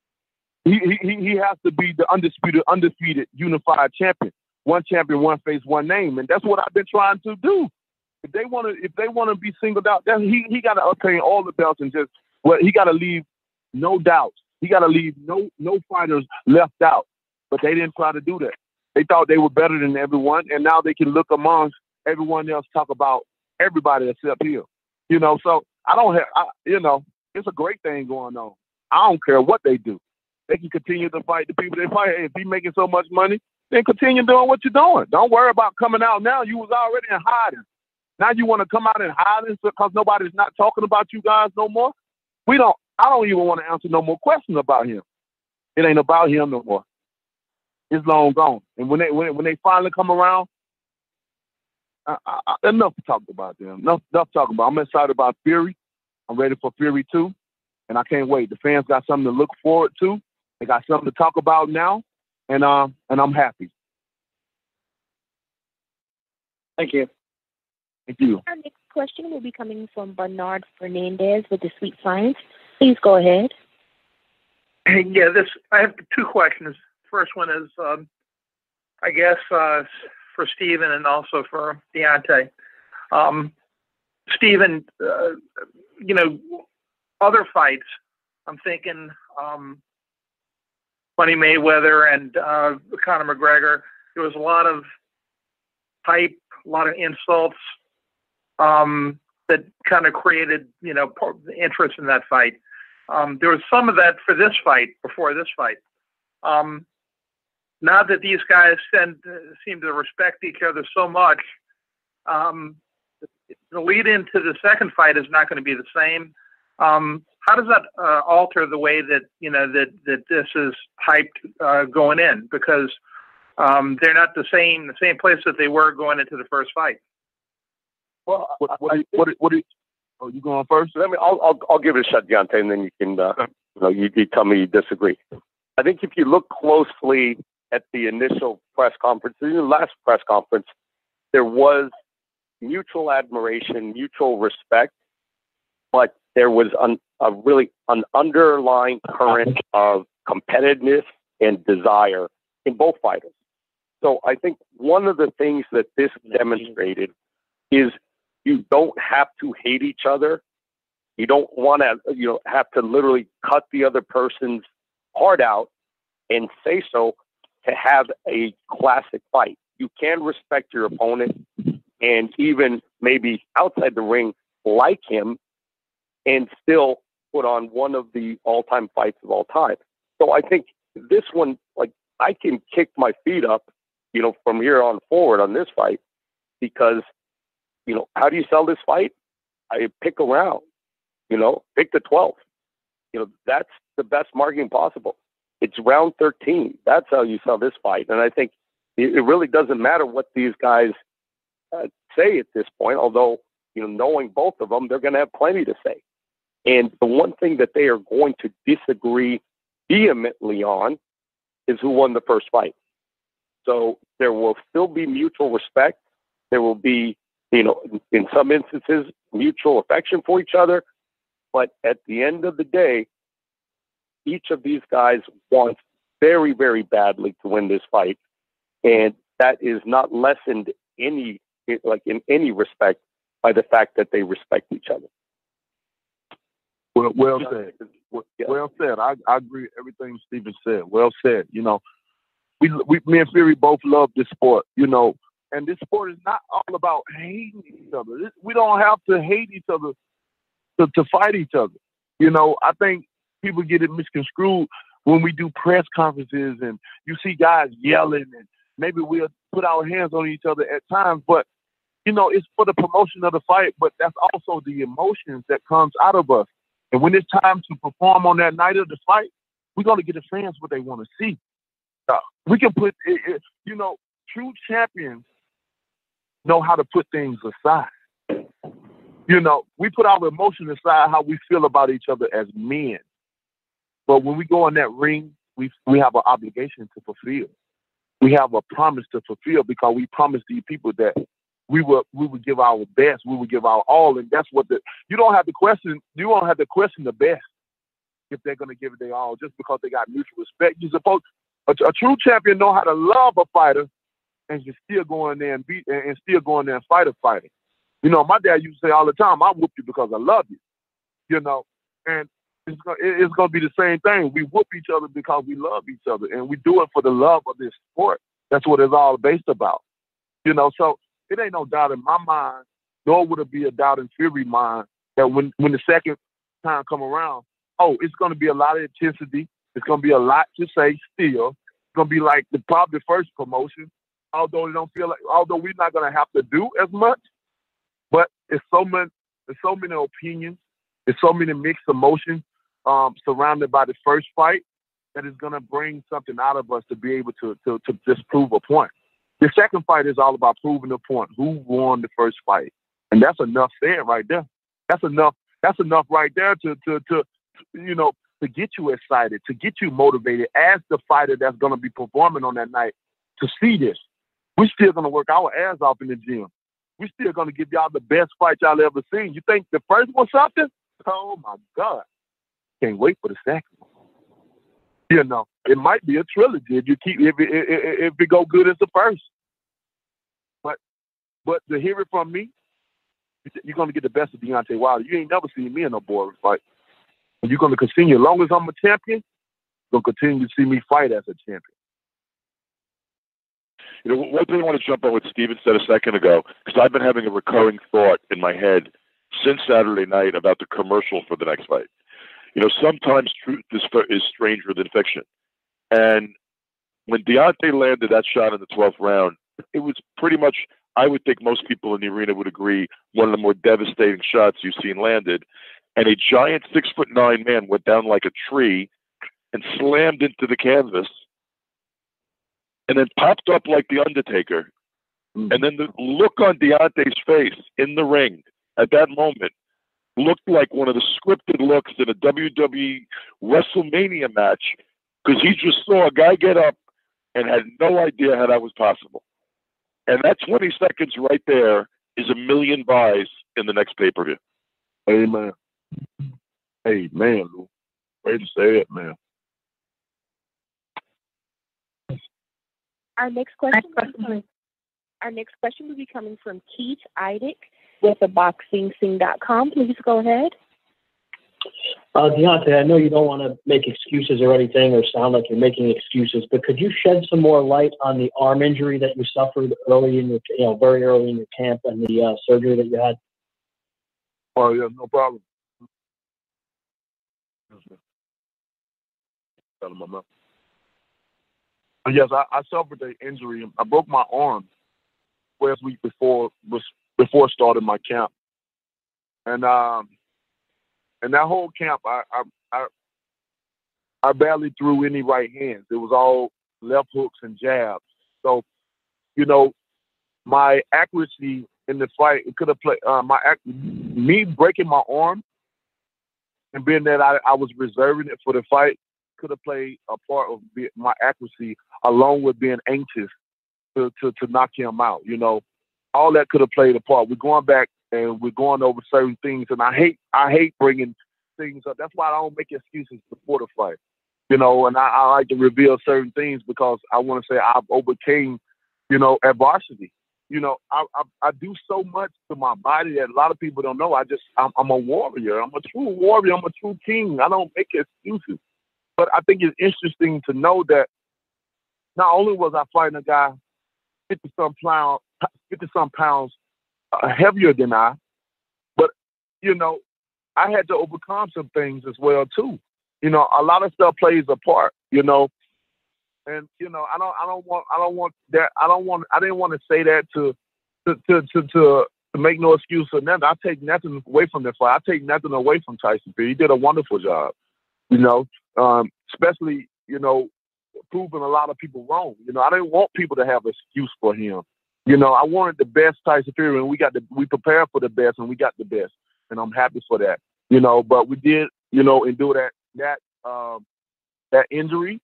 He he he has to be the undisputed, undefeated, unified champion. One champion, one face, one name, and that's what I've been trying to do. If they want to, if they want to be singled out, then he he got to obtain all the belts and just well, he got to leave no doubts. He got to leave no no fighters left out. But they didn't try to do that. They thought they were better than everyone, and now they can look amongst everyone else, talk about everybody except him. You know, so I don't have, I, you know, it's a great thing going on. I don't care what they do. They can continue to fight the people they fight. Hey, if he's making so much money, then continue doing what you're doing. Don't worry about coming out now. You was already in hiding. Now you want to come out in hiding because nobody's not talking about you guys no more? We don't, I don't even want to answer no more questions about him. It ain't about him no more. It's long gone. And when they when, when they finally come around, I, I, I, enough to talk about them. Enough, enough talking about. I'm excited about Fury. I'm ready for Fury two, and I can't wait. The fans got something to look forward to. They got something to talk about now, and um, and I'm happy. Thank you. Thank you. Our next question will be coming from Bernard Fernandez with the Sweet Science. Please go ahead. Yeah, this I have two questions. First one is, um, I guess, uh, for Steven and also for Deontay. Um, Steven, uh, you know, other fights, I'm thinking um, Money Mayweather and uh, Conor McGregor, there was a lot of hype, a lot of insults um, that kind of created, you know, interest in that fight. Um, there was some of that for this fight, before this fight. Um, now that these guys send, uh, seem to respect each other so much, um, the lead into the second fight is not going to be the same. Um, how does that uh, alter the way that, you know, that, that this is hyped uh, going in? Because um, they're not the same, the same place that they were going into the first fight. Well, what, what, what, what are you, oh, you going first? Let me, I'll, I'll, I'll give it a shot, Deontay, and then you can, uh, you know, you, you tell me you disagree. I think if you look closely at the initial press conference, in the last press conference, there was mutual admiration, mutual respect, but there was an, a really an underlying current of competitiveness and desire in both fighters. So I think one of the things that this demonstrated is you don't have to hate each other. You don't want to, you know, have to literally cut the other person's heart out and say so to have a classic fight. You can respect your opponent and even maybe outside the ring like him and still put on one of the all-time fights of all time. So I think this one, like, I can kick my feet up, you know, from here on forward on this fight because, you know, how do you sell this fight? I pick a round, you know, pick the twelfth. You know, that's the best marketing possible. It's round thirteen. That's how you sell this fight. And I think it, it really doesn't matter what these guys uh, say at this point, although, you know, knowing both of them, they're going to have plenty to say. And the one thing that they are going to disagree vehemently on is who won the first fight. So there will still be mutual respect. There will be, you know, in some instances, mutual affection for each other. But at the end of the day, each of these guys wants very, very badly to win this fight. And that is not lessened any, like in any respect by the fact that they respect each other. Well, well said. Well, well said. I, I agree with everything Stephen said. Well said. You know, we, we, me and Fury both love this sport, you know, and this sport is not all about hating each other. This, we don't have to hate each other to, to fight each other. You know, I think people get it misconstrued when we do press conferences and you see guys yelling and maybe we'll put our hands on each other at times, but, you know, it's for the promotion of the fight, but that's also the emotions that comes out of us. And when it's time to perform on that night of the fight, we're going to get the fans what they want to see. Uh, we can put, it, it, you know, true champions know how to put things aside. You know, we put our emotions aside, how we feel about each other as men. But when we go in that ring, we we have an obligation to fulfill. We have a promise to fulfill because we promised these people that we would we would give our best, we would give our all, and that's what the you don't have to question. You don't have to question the best if they're going to give it their all just because they got mutual respect. You're supposed a, a true champion know how to love a fighter and just still go in there and beat and, and still go in there and fight a fighter. You know, my dad used to say all the time, "I whoop you because I love you." You know, and it's gonna, it's going to be the same thing. We whoop each other because we love each other, and we do it for the love of this sport. That's what it's all based about. You know, so it ain't no doubt in my mind, nor would it be a doubt in Fury mind that when, when the second time come around, oh, it's going to be a lot of intensity. It's going to be a lot to say still. It's going to be like the probably the first promotion, although it don't feel like, although we're not going to have to do as much, but it's so many, there's so many opinions, there's so many mixed emotions um, surrounded by the first fight that is going to bring something out of us to be able to, to, to just prove a point. The second fight is all about proving the point. Who won the first fight? And that's enough said right there. That's enough. That's enough right there to, to, to, you know, to get you excited, to get you motivated as the fighter that's going to be performing on that night to see this. We're still going to work our ass off in the gym. We're still going to give y'all the best fight y'all ever seen. You think the first was something? Oh, my God. Can't wait for the second one. You know, it might be a trilogy if you keep if it, if it go good as the first. But but to hear it from me, you're gonna get the best of Deontay Wilder. You ain't never seen me in a boring fight. And you're gonna continue. As long as I'm a champion, you're gonna continue to see me fight as a champion. You know, one thing I want to jump on what Steven said a second ago, because I've been having a recurring thought in my head since Saturday night about the commercial for the next fight. You know, sometimes truth is, is stranger than fiction. And when Deontay landed that shot in the twelfth round, it was pretty much, I would think most people in the arena would agree, one of the more devastating shots you've seen landed. And a giant six foot nine man went down like a tree and slammed into the canvas and then popped up like the Undertaker. Mm-hmm. And then the look on Deontay's face in the ring at that moment looked like one of the scripted looks in a W W E WrestleMania match, because he just saw a guy get up and had no idea how that was possible. And that twenty seconds right there is a million buys in the next pay-per-view. Amen. Amen, Lou. Way to say it, man. Our next question, our next question will be coming from Keith Eidick with the boxing scene dot com. Please go ahead. Uh, Deontay, I know you don't want to make excuses or anything or sound like you're making excuses, but could you shed some more light on the arm injury that you suffered early in your, you know, very early in your camp and the uh, surgery that you had? Oh, yeah, no problem. Tell him I'm up. Yes, I, I suffered an injury. I broke my arm last week before before starting my camp, and um, and that whole camp, I I I, I barely threw any right hands. It was all left hooks and jabs. So, you know, my accuracy in the fight, it could have played. Uh, my me breaking my arm and being that I, I was reserving it for the fight could have played a part of be, my accuracy, along with being anxious to, to to knock him out. You know, all that could have played a part. We're going back and we're going over certain things, and I hate I hate bringing things up. That's why I don't make excuses before the fight. You know, and I, I like to reveal certain things because I want to say I've overcame, you know, adversity. You know, I, I I do so much to my body that a lot of people don't know. I just I'm, I'm a warrior. I'm a true warrior. I'm a true king. I don't make excuses. But I think it's interesting to know that not only was I fighting a guy fifty some pounds, fifty some pounds uh, heavier than I, but you know, I had to overcome some things as well too. You know, a lot of stuff plays a part. You know, and you know, I don't, I don't want, I don't want that. I don't want. I didn't want to say that to, to, to, to, to, to make no excuse or nothing. I take nothing away from that fight. I take nothing away from Tyson Fury. He did a wonderful job. You know, um, especially, you know, proving a lot of people wrong. You know, I didn't want people to have an excuse for him. You know, I wanted the best Tyson Fury, and we got the, we prepared for the best, and we got the best, and I'm happy for that. You know, but we did, you know, endure that that um, that injury,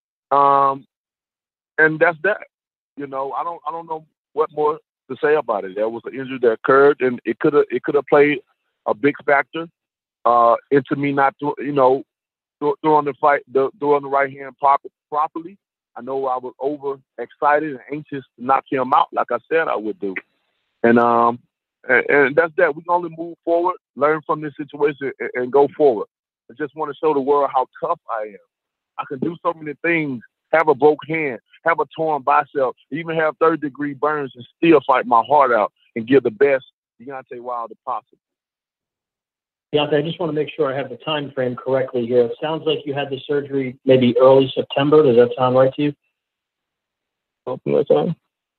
um, and that's that. You know, I don't I don't know what more to say about it. There was an injury that occurred, and it could have it could have played a big factor uh, into me not, to, you know. Throwing the fight, throwing the right hand pop properly. I know I was over excited and anxious to knock him out, like I said I would do. And um, and, and that's that. We can only move forward, learn from this situation, and, and go forward. I just want to show the world how tough I am. I can do so many things: have a broke hand, have a torn bicep, even have third degree burns, and still fight my heart out and give the best Deontay Wilder possible. Deontay, I just want to make sure I have the time frame correctly here. It sounds like you had the surgery maybe early September. Does that sound right to you? Something like that.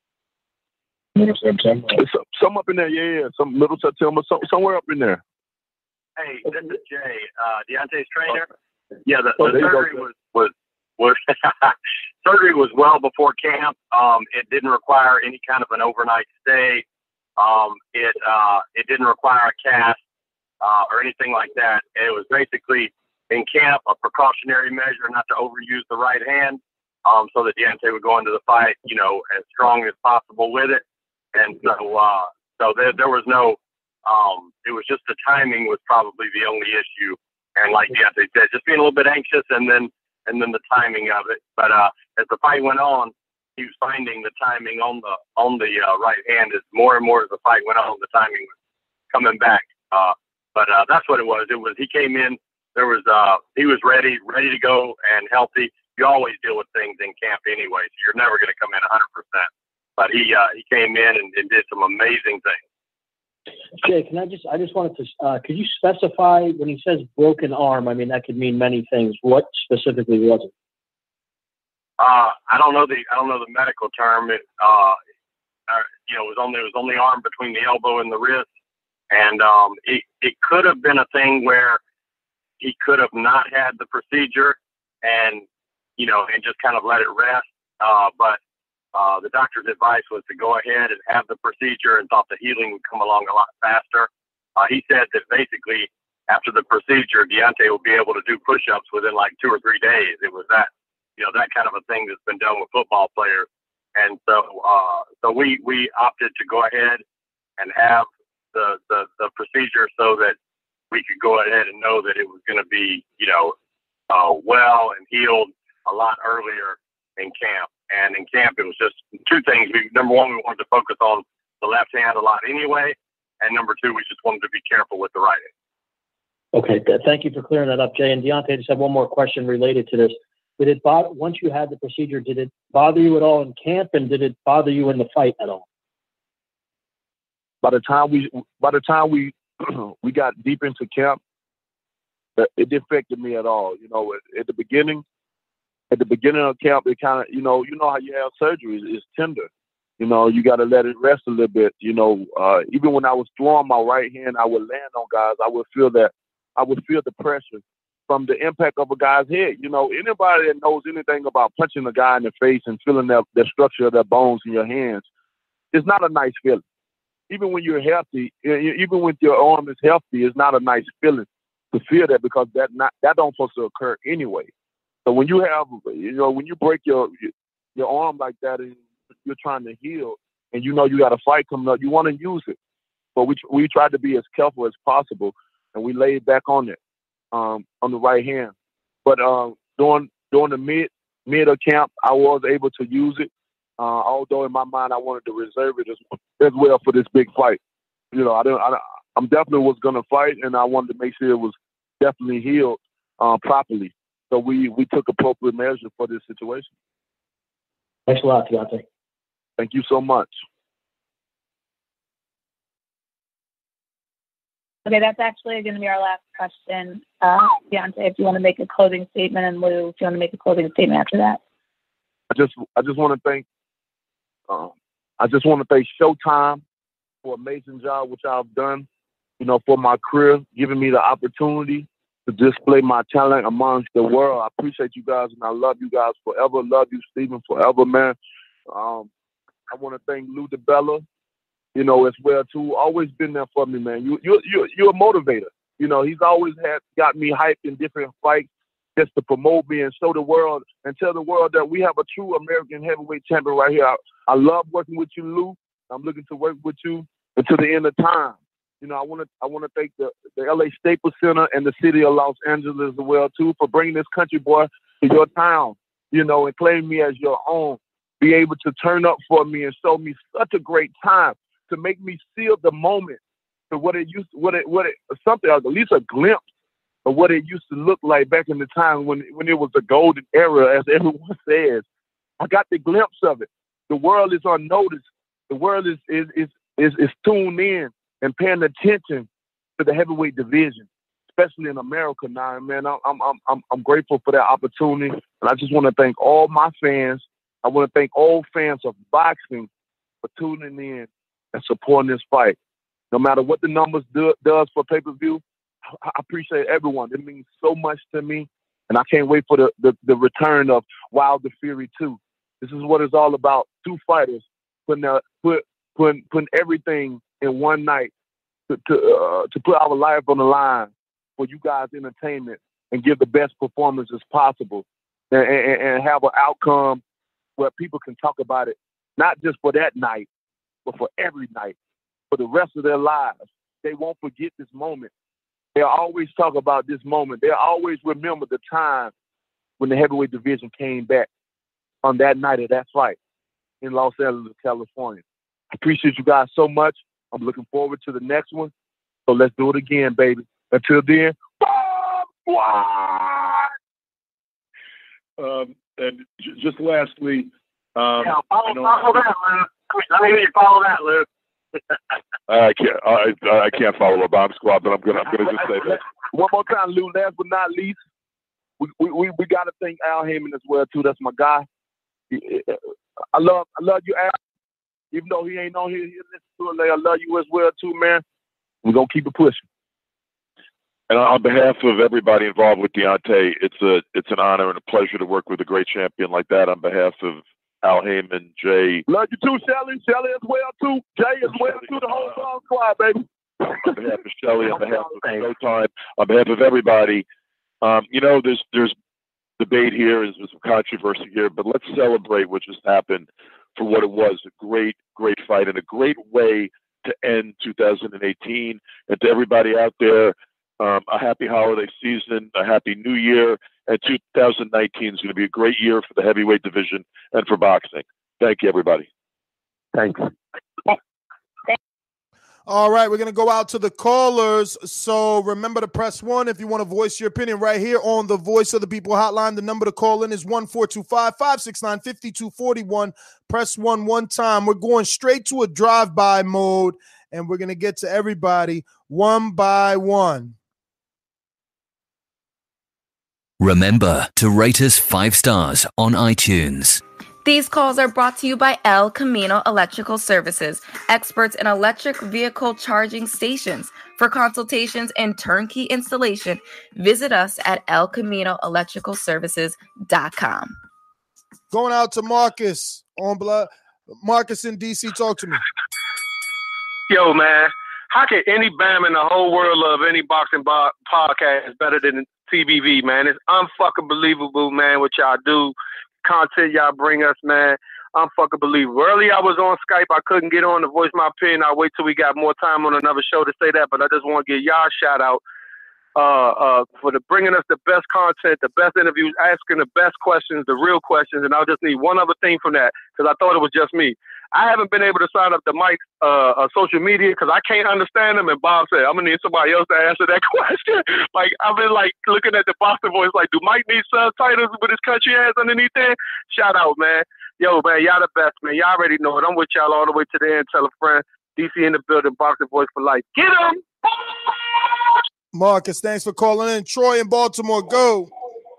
Middle September. Some, some up in there, yeah, yeah. Some middle September, some, somewhere up in there. Hey, this is Jay, uh, Deontay's trainer. Yeah, the, Oh, the there you go, surgery Jay. was was was surgery was well before camp. Um, it didn't require any kind of an overnight stay. Um, it uh, it didn't require a cast. Uh, or anything like that. It was basically in camp a precautionary measure not to overuse the right hand, um, so that Deontay would go into the fight, you know, as strong as possible with it. And so, uh, so there, there was no. Um, it was just the timing was probably the only issue. And like Deontay said, just being a little bit anxious, and then and then the timing of it. But uh, as the fight went on, he was finding the timing on the on the uh, right hand as more and more as the fight went on, the timing was coming back. Uh, But uh, that's what it was. It was he came in. There was uh, he was ready, ready to go and healthy. You always deal with things in camp anyway, so you're never going to come in one hundred percent. But he uh, he came in and, and did some amazing things. Jay, can I just I just wanted to uh, could you specify when he says broken arm? I mean that could mean many things. What specifically was it? Uh, I don't know the I don't know the medical term. It uh, uh, you know, it was only it was only arm between the elbow and the wrist. And um, it, it could have been a thing where he could have not had the procedure and, you know, and just kind of let it rest. Uh, but uh, the doctor's advice was to go ahead and have the procedure and thought the healing would come along a lot faster. Uh, he said that basically after the procedure, Deontay will be able to do push-ups within like two or three days. It was that, you know, that kind of a thing that's been done with football players. And so, uh, so we, we opted to go ahead and have The, the the procedure so that we could go ahead and know that it was going to be, you know, uh, well and healed a lot earlier in camp. And in camp, it was just two things. We, number one, we wanted to focus on the left hand a lot anyway. And number two, we just wanted to be careful with the right hand. Okay, th- thank you for clearing that up, Jay. And Deontay, I just have one more question related to this. Did it bother, once you had the procedure, did it bother you at all in camp, and did it bother you in the fight at all? By the time we, by the time we, we got deep into camp, uh, it didn't affect me at all. You know, at, at the beginning, at the beginning of camp, it kind of, you know, you know how you have surgery, it's, it's tender. You know, you got to let it rest a little bit. You know, uh, even when I was throwing my right hand, I would land on guys. I would feel that, I would feel the pressure from the impact of a guy's head. You know, anybody that knows anything about punching a guy in the face and feeling that the structure of their bones in your hands, it's not a nice feeling. Even when you're healthy, even when your arm is healthy, it's not a nice feeling to feel that, because that not that don't supposed to occur anyway. So when you have, you know, when you break your your arm like that and you're trying to heal, and you know you got a fight coming up, you want to use it. But we we tried to be as careful as possible, and we laid back on it, um, on the right hand. But um, during during the mid mid of camp, I was able to use it. Uh, although in my mind I wanted to reserve it as, as well for this big fight. You know, I don't. I, I'm definitely was gonna fight, and I wanted to make sure it was definitely healed uh, properly. So we we took appropriate measures for this situation. Thanks a lot, Deontay. Thank you so much. Okay, that's actually going to be our last question. Uh, Deontay, if you want to make a closing statement, and Lou, if you want to make a closing statement after that. I just I just want to thank um, I just want to thank Showtime for an amazing job which I've done, you know, for my career, giving me the opportunity to display my talent amongst the world. I appreciate you guys, and I love you guys forever. Love you, Stephen, forever, man. Um, I want to thank Lou DiBella, you know, as well too. Always been there for me, man. You you you you're a motivator. You know, he's always had got me hyped in different fights just to promote me and show the world and tell the world that we have a true American heavyweight champion right here. I, I love working with you, Lou. I'm looking to work with you until the end of time. You know, I want to I want to thank the, the L A Staples Center and the city of Los Angeles as well too for bringing this country boy to your town. You know, and claim me as your own. Be able to turn up for me and show me such a great time to make me feel the moment to what it used, what it, what it, something at least a glimpse of what it used to look like back in the time when when it was the golden era, as everyone says. I got the glimpse of it. The world is on notice. The world is is is is, is tuned in and paying attention to the heavyweight division, especially in America now. Man, I'm I'm I'm I'm grateful for that opportunity, and I just want to thank all my fans. I want to thank all fans of boxing for tuning in and supporting this fight. No matter what the numbers do, does for pay-per-view, I appreciate everyone. It means so much to me, and I can't wait for the, the, the return of Wilder Fury two. This is what it's all about. Two fighters putting uh, put putting putting everything in one night to to, uh, to put our life on the line for you guys' entertainment and give the best performances possible, and, and, and have an outcome where people can talk about it, not just for that night, but for every night, for the rest of their lives. They won't forget this moment. They'll always talk about this moment. They'll always remember the time when the heavyweight division came back on that night of that fight in Los Angeles, California. I appreciate you guys so much. I'm looking forward to the next one. So let's do it again, baby. Until then, Bob Squad! Um, and j- just lastly, um, Yeah, follow, I know- follow that, Lou. Let me hear you follow that, Lou. I can't. I, I can't follow a bomb squad, but I'm gonna. I'm gonna just say this. One more time, Lou. Last but not least, we we we, we got to thank Al Heyman as well too. That's my guy. He- I love I love you, Al. Even though he ain't on here, he listen to it. Like, I love you as well too, man. We're gonna keep it pushing. And on behalf of everybody involved with Deontay, it's a it's an honor and a pleasure to work with a great champion like that. On behalf of Al Heyman, Jay, Love you too, Shelly. Shelly as well too. Jay as well too. The whole bomb squad, baby. on behalf of Shelley, on behalf of Showtime, on behalf of everybody. Um, you know, there's there's debate here, there's some controversy here, but let's celebrate what just happened for what it was, a great, great fight and a great way to end two thousand eighteen. And to everybody out there, um, a happy holiday season, a happy new year, and two thousand nineteen is going to be a great year for the heavyweight division and for boxing. Thank you, everybody. Thanks. All right, we're going to go out to the callers. So remember to press one if you want to voice your opinion right here on the Voice of the People hotline. The number to call in is one four two five, five six nine, five two four one. Press one one time. We're going straight to a drive-by mode, and we're going to get to everybody one by one. Remember to rate us five stars on iTunes. These calls are brought to you by El Camino Electrical Services, experts in electric vehicle charging stations. For consultations and turnkey installation, visit us at el camino electrical services dot com. Going out to Marcus on blood. Marcus in D C, talk to me. Yo, man, how can any B A M in the whole world love any boxing bo- podcast better than T B V, man? It's unfucking believable, man, what y'all do. Content y'all bring us, man. Unfucking believable. Earlier I was on Skype. I couldn't get on to voice my opinion. I'll wait till we got more time on another show to say that, but I just want to give y'all a shout out uh, uh, for the bringing us the best content, the best interviews, asking the best questions, the real questions, and I'll just need one other thing from that because I thought it was just me. I haven't been able to sign up to Mike's uh, uh, social media because I can't understand them. And Bob said, I'm going to need somebody else to answer that question. Like, I've been, like, looking at the Boston Voice, like, do Mike need subtitles with his country ass underneath there? Shout out, man. Yo, man, y'all the best, man. Y'all already know it. I'm with y'all all the way to the end. Tell a friend. D C in the building, Boxing Voice for life. Get him! Marcus, thanks for calling in. Troy in Baltimore, go.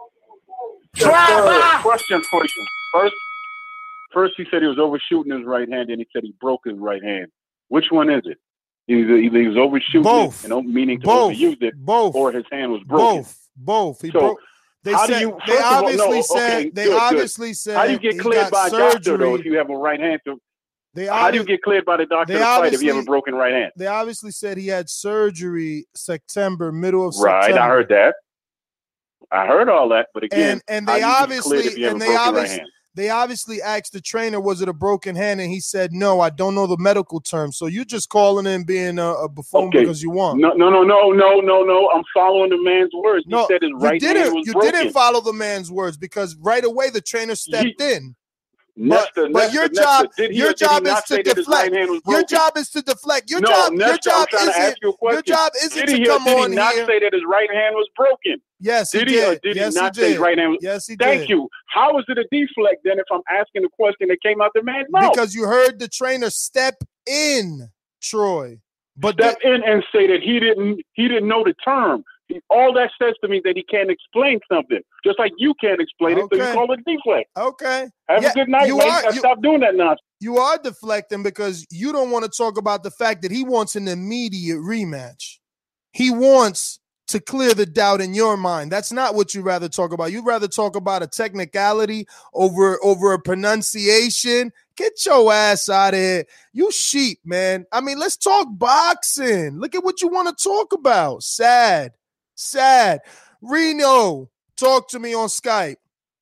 Yes, question for you. First, first he said he was overshooting his right hand, and he said he broke his right hand. Which one is it? Either, either he was overshooting Both. it, and meaning to Both. overuse it, Both. or his hand was broken. Both. Both. He So, broke. They how said do you, they first of all, obviously no, said okay, they good, good. obviously said How do you get he cleared got by a doctor though surgery. if you have a right hand? To, They how do you obvi- get cleared by the doctor they to fight if you have a obviously- broken right hand? They obviously said he had surgery September, middle of Right, September. I heard that. I heard all that, but again, And and how they do you get obviously cleared if you have and a they broken right obviously hand? they obviously asked the trainer, was it a broken hand? And he said, no, I don't know the medical term. So you're just calling in being a, a buffoon Okay. because you want. No, no, no, no, no, no, no. I'm following the man's words. No, he said his you right hand didn't. was You broken. didn't follow the man's words because right away the trainer stepped in. Nestor, but, but Nestor, your Nestor, job, did he your or did he job is not to say that his deflect. right hand was Your broken? job is to deflect. Your no, job, Nestor, your job I'm trying to isn't. ask you a question. Your job isn't did to he come or did on he not here. say that his right hand was broken? Yes, he did he or did. did Yes, he not he say his did. right hand was Yes, he Thank did. you. How is it a deflect then if I'm asking a question that came out the man's mouth? Because you heard the trainer step in, Troy. But Step in and say that he didn't he didn't know the term. He, all that says to me that he can't explain something, just like you can't explain it, so Okay. you call it deflect. Okay. Have Yeah, a good night, you man. are- You you- stop doing that nonsense. You are deflecting because you don't want to talk about the fact that he wants an immediate rematch. He wants to clear the doubt in your mind. That's not what you'd rather talk about. You'd rather talk about a technicality over, over a pronunciation. Get your ass out of here. You sheep, man. I mean, let's talk boxing. Look at what you want to talk about. Sad. Sad. Reno, talk to me on Skype.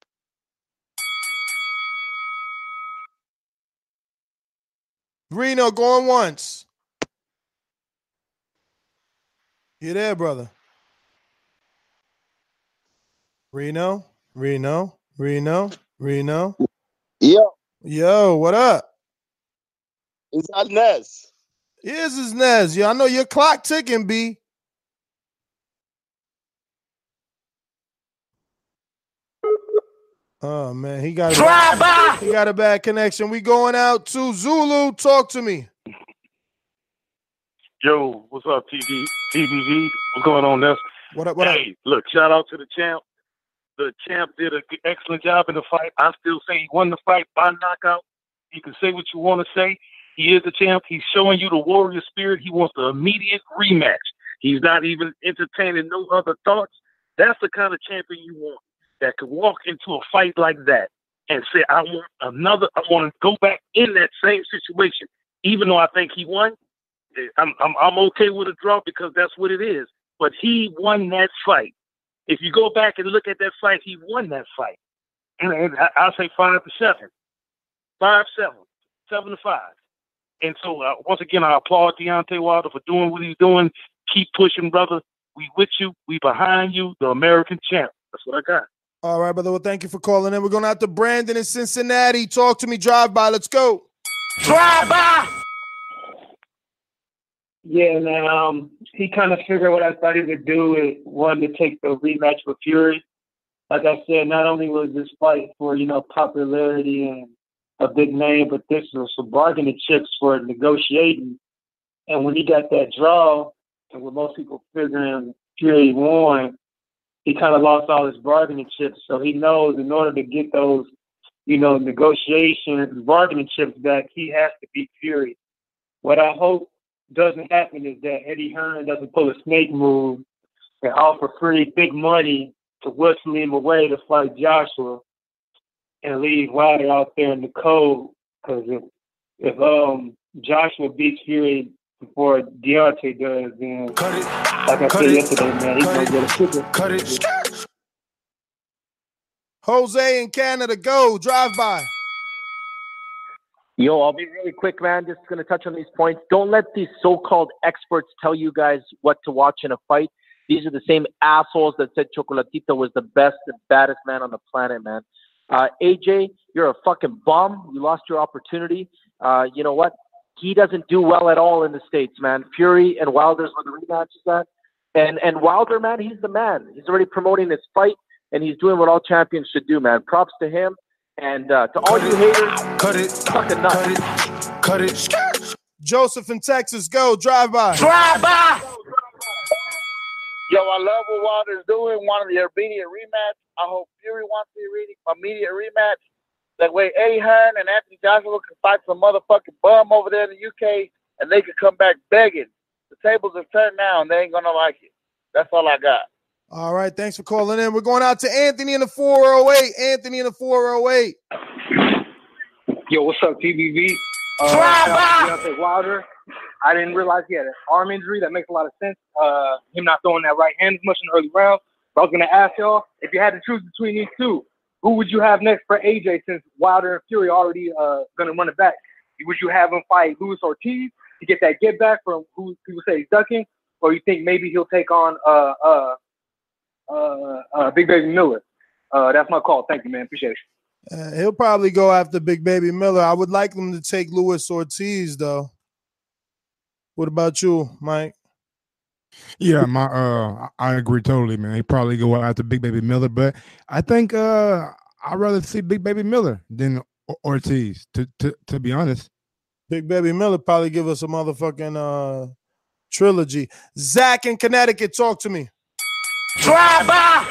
Reno, going once. You there, brother? Reno, Reno, Reno, Reno. Yo, Yo, what up? it's Nez. Here's his Nez. Yo, I know your clock ticking, B. Oh man, he got a, he got a bad connection. We going out to Zulu. Talk to me. Yo, what's up, T V? T V V? What's going on, Ness? What up? What up? Hey, look, shout out to the champ. The champ did an excellent job in the fight. I still say he won the fight by knockout. You can say what you want to say. He is the champ. He's showing you the warrior spirit. He wants the immediate rematch. He's not even entertaining no other thoughts. That's the kind of champion you want, that could walk into a fight like that and say, I want another, I want to go back in that same situation. Even though I think he won, I'm, I'm, I'm okay with a draw because that's what it is. But he won that fight. If you go back and look at that fight, he won that fight. And, and I- I'll say five to seven. Five, seven. Seven to five. And so, uh, once again, I applaud Deontay Wilder for doing what he's doing. Keep pushing, brother. We with you. We behind you. The American champ. That's what I got. All right, brother. Well, thank you for calling in. We're going out to Brandon in Cincinnati. Talk to me. Drive by. Let's go. Drive by. Yeah, man. Um, he kind of figured what I thought he would do is wanted to take the rematch with Fury. Like I said, not only was this fight for, you know, popularity and a big name, but this was some bargaining chips for negotiating. And when he got that draw, and with most people figuring Fury won, he kind of lost all his bargaining chips. So he knows in order to get those, you know, negotiations, bargaining chips back, he has to beat Fury. What I hope doesn't happen is that Eddie Hearn doesn't pull a snake move and offer Fury big money to whistle him away to fight Joshua and leave Wilder out there in the cold. Because if, if um Joshua beats Fury before Deontay does, then like I said yesterday, man, he's gonna get a super. Cut it. Jose in Canada, go drive by. Yo, I'll be really quick, man. Just going to touch on these points. Don't let these so-called experts tell you guys what to watch in a fight. These are the same assholes that said Chocolatito was the best and baddest man on the planet, man. Uh, A J, you're a fucking bum. You lost your opportunity. Uh, you know what? He doesn't do well at all in the States, man. Fury and Wilder's where the rematch is at. And, and Wilder, man, he's the man. He's already promoting this fight, and he's doing what all champions should do, man. Props to him. And uh, to all you haters, cut it, suck a nut. Cut it, cut it. Joseph in Texas, go drive by. Drive by. Yo, I love what Wilder's doing. Wanted the immediate rematch. I hope Fury wants the immediate rematch. That way, Eddie Hearn and Anthony Joshua can fight some motherfucking bum over there in the U K, and they can come back begging. The tables have turned now, and they ain't gonna like it. That's all I got. All right, thanks for calling in. We're going out to Anthony in the four oh eight. Anthony in the four oh eight. Yo, what's up, T B V? Uh, Deontay Wilder. I didn't realize he had an arm injury. That makes a lot of sense. Uh, him not throwing that right hand as much in the early rounds. But I was going to ask y'all, if you had to choose between these two, who would you have next for A J since Wilder and Fury already uh, going to run it back? Would you have him fight Luis Ortiz to get that get back from who people say he's ducking? Or you think maybe he'll take on uh, uh, uh, uh, Big Baby Miller? Uh, that's my call. Thank you, man. Appreciate it. Uh, he'll probably go after Big Baby Miller. I would like him to take Luis Ortiz, though. What about you, Mike? Yeah, my uh, I agree totally, man. He probably go after Big Baby Miller, but I think uh, I'd rather see Big Baby Miller than Ortiz. To to to be honest, Big Baby Miller probably give us a motherfucking uh trilogy. Zach in Connecticut, talk to me. Drive by.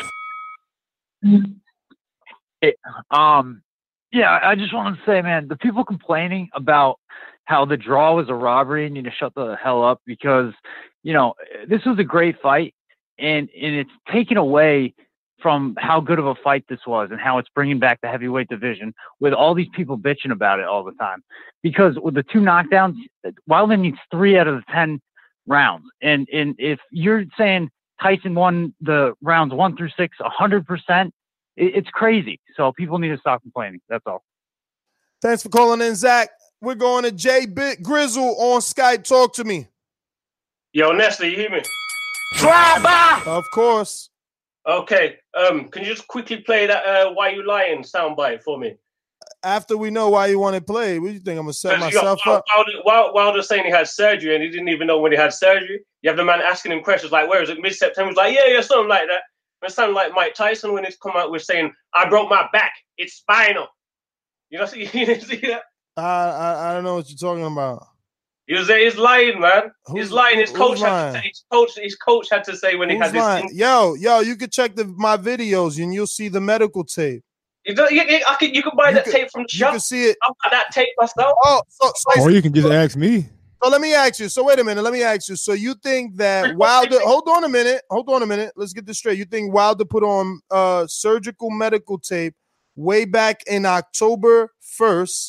It, um, yeah, I just want to say, man, the people complaining about how the draw was a robbery need to shut the hell up because, you know, this was a great fight and, and it's taken away from how good of a fight this was and how it's bringing back the heavyweight division with all these people bitching about it all the time. Because with the two knockdowns, Wilder needs three out of the ten rounds. And, and if you're saying Tyson won the rounds one through six, a hundred percent, it's crazy. So people need to stop complaining. That's all. Thanks for calling in, Zach. We're going to Jay Bit Grizzle on Skype. Talk to me. Yo, Nestor, you hear me? Drive by. Of course. Okay. Um, can you just quickly play that uh, "Why You Lying" soundbite for me? After we know why you want to play, what do you think? I'm gonna set myself got, up. Wilder, Wilder, Wilder saying he had surgery and he didn't even know when he had surgery. You have the man asking him questions like, "Where is it?" Mid-September. He's like, "Yeah, yeah, something like that." It sounded like Mike Tyson when he's come out with saying, "I broke my back. It's spinal." You know, see, you see that? I, I I don't know what you're talking about. He was he's lying, man. Who's, he's lying. His coach had lying? to say, his coach his coach had to say when he Who's had this lying? thing. Yo, yo, you can check the my videos and you'll see the medical tape. You, do, you, you, I can, you can buy You that can- tape from the you shop. can see it. I've got that tape myself. Oh, so, so, or you can just ask me. so let me ask you. So wait a minute. Let me ask you. So you think that Wilder? Hold on a minute. Hold on a minute. Let's get this straight. You think Wilder put on uh, surgical medical tape way back in October first,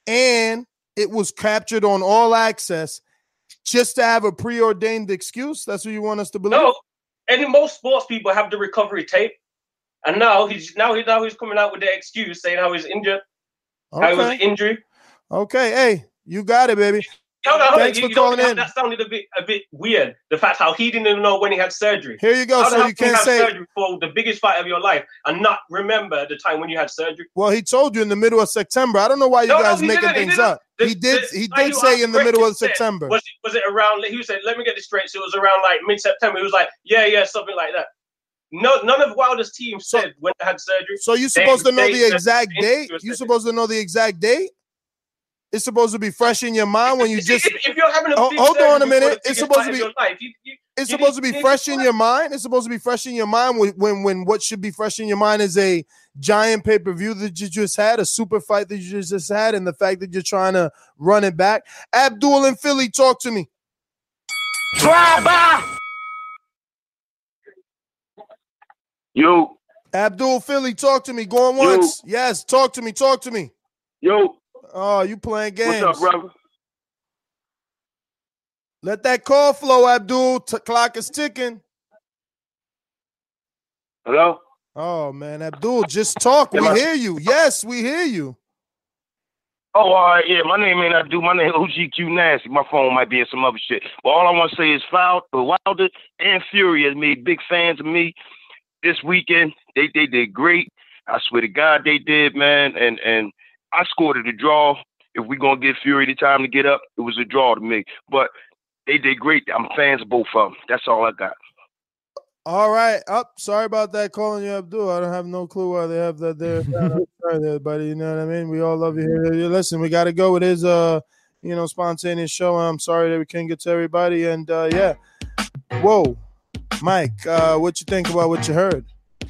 and it was captured on All Access just to have a preordained excuse? That's what you want us to believe? No, and most sports people have the recovery tape, and now he's now he now he's coming out with the excuse saying how he's injured, how it was an Okay. injury. Okay. Hey, you got it, baby. No, no, Thanks you, for you know, calling in. That sounded a bit a bit weird. The fact how he didn't even know when he had surgery. Here you go. How the So hell you can can't have say- surgery for the biggest fight of your life and not remember the time when you had surgery. Well, he told you in the middle of September. I don't know why you No, no, guys he making didn't, he things didn't. up. The- he did. the- he I did knew say how in the middle of Christian said, September. Was it, was it around? He said, "Let me get this straight." So it was around like mid-September. He was like, "Yeah, yeah, something like that." No, none of Wilder's team said when they had surgery. So you They- supposed to know they the said exact the date? interview You said supposed to know the exact date? It's supposed to be fresh in your mind when you just. If, if you're having a oh, big hold surgery on a before minute. the It's biggest supposed fight to of be. your life, you, you, It's you supposed need- to be you need fresh to in relax. your mind. It's supposed to be fresh in your mind when when when what should be fresh in your mind is a giant pay per view that you just had, a super fight that you just had, and the fact that you're trying to run it back. Abdul in Philly, talk to me. Drive by. Yo. Abdul Philly, talk to me. Going once. Yes, talk to me. Talk to me. Yo. Oh, you playing games? What's up, brother? Let that call flow, Abdul. T- clock is ticking. Hello? Oh, man. Abdul, just talk. We Am I- hear you. Yes, we hear you. Oh, all right, yeah. My name ain't not do. My name O G Q Nasty. My phone might be in some other shit. But all I want to say is Foul, Wilder and Fury has made big fans of me this weekend. They they did great. I swear to God they did, man. And and I scored it a draw. If we gonna give Fury the time to get up, it was a draw to me. But they did great. I'm fans of both of them. That's all I got. All right. Up. Oh, sorry about that calling you Abdul. I don't have no clue why they have that there. Sorry there, buddy. You know what I mean? We all love you here. Listen, we got to go. It is a, you know, spontaneous show. I'm sorry that we couldn't get to everybody. And uh, yeah. Whoa. Mike, uh, what you think about what you heard?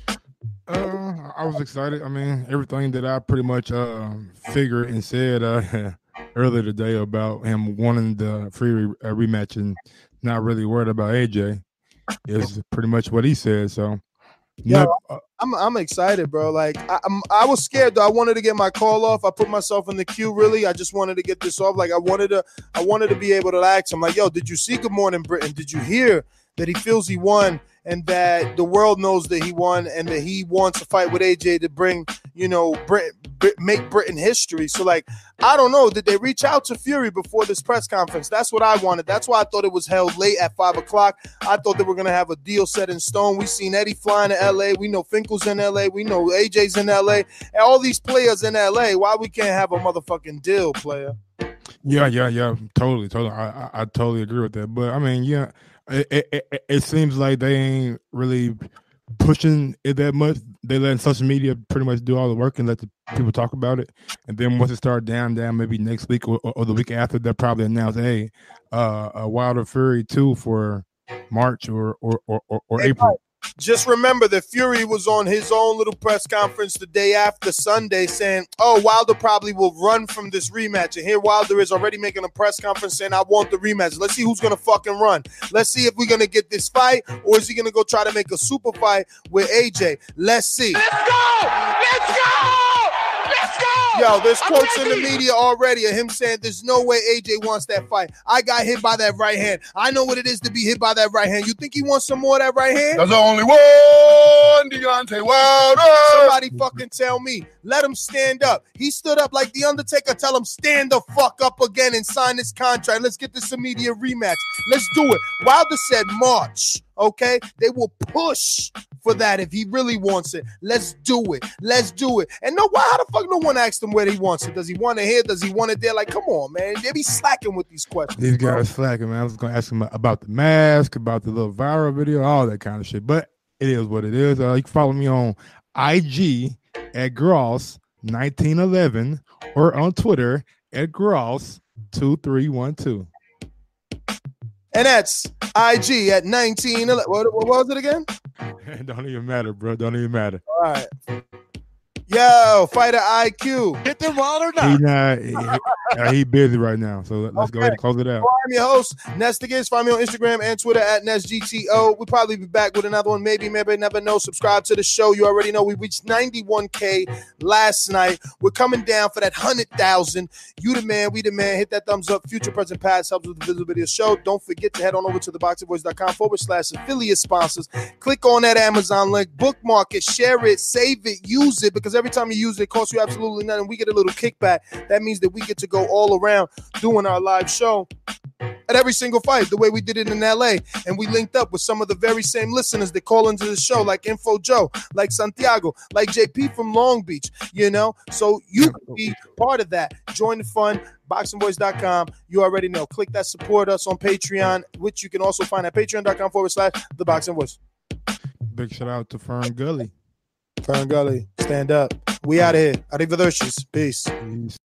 Uh, I was excited. I mean, everything that I pretty much uh, figured and said uh, earlier today about him wanting the free re- uh, rematch and not really worried about A J is pretty much what he said. So, Yeah, no, I'm I'm excited, bro. Like I, I'm, I was scared though. I wanted to get my call off. I put myself in the queue. Really, I just wanted to get this off. Like I wanted to, I wanted to be able to ask him, like, yo, did you see Good Morning Britain? Did you hear that he feels he won and that the world knows that he won and that he wants to fight with A J to bring, you know, Brit, Brit, make Britain history. So like, I don't know. Did they reach out to Fury before this press conference? That's what I wanted. That's why I thought it was held late at five o'clock. I thought they were going to have a deal set in stone. We seen Eddie flying to L A. We know Finkel's in L A. We know A J's in L A. And all these players in L A. Why we can't have a motherfucking deal, player? yeah, yeah, yeah, totally, totally. I, I, I totally agree with that. But I mean, yeah, it, it, it, it seems like they ain't really pushing it that much. They letting social media pretty much do all the work and let the people talk about it. And then once it starts down, down maybe next week or, or the week after, they'll probably announce, hey, uh, a Wilder Fury two for March or or or, or, or Hey, April. Just remember that Fury was on his own little press conference the day after Sunday saying, oh, Wilder probably will run from this rematch. And here Wilder is already making a press conference saying, I want the rematch. Let's see who's going to fucking run. Let's see if we're going to get this fight or is he going to go try to make a super fight with A J? Let's see. Let's go! Let's go! Let's go! Yo, there's I'm quotes in the ready. media already of him saying there's no way A J wants that fight. I got hit by that right hand. I know what it is to be hit by that right hand. You think he wants some more of that right hand? There's only one Deontay Wilder. Somebody fucking tell me. Let him stand up. He stood up like The Undertaker. Tell him stand the fuck up again and sign this contract. Let's get this immediate rematch. Let's do it. Wilder said March. Okay? They will push for that if he really wants it. Let's do it. Let's do it. And no, why how the fuck no one asked him where he wants it? Does he want it here? Does he want it there? Like, come on, man. They be slacking with these questions. These guys slacking, man. I was going to ask him about the mask, about the little viral video, all that kind of shit. But it is what it is. Uh, you can follow me on I G at Gross nineteen eleven or on Twitter at Gross two three one two. And that's I G at nineteen eleven. What, what was it again? It don't even matter, bro. Don't even matter. All right. Yo, fighter I Q. Hit the wall or He not. He, uh, he busy right now, so let, let's go ahead and close it out. I'm your host, Nestigates. Find me on Instagram and Twitter at NestGTO. We'll probably be back with another one. Maybe, maybe, never know. Subscribe to the show. You already know we reached ninety-one K last night. We're coming down for that one hundred thousand. You the man, we the man. Hit that thumbs up. Future, present, past helps with the visibility of the show. Don't forget to head on over to the boxing voice dot com forward slash affiliate sponsors. Click on that Amazon link, bookmark it, share it, save it, use it, because every time you use it, it costs you absolutely nothing. We get a little kickback. That means that we get to go all around doing our live show at every single fight, the way we did it in L A. And we linked up with some of the very same listeners that call into the show, like Info Joe, like Santiago, like J P from Long Beach, you know? So you can be part of that. Join the fun. boxing voice dot com. You already know. Click that, support us on Patreon, which you can also find at patreon dot com forward slash the Boxing Voice. Big shout out to Fern Gully. Fern Gully, stand up. We out of here. Arrivederci. Peace. Peace.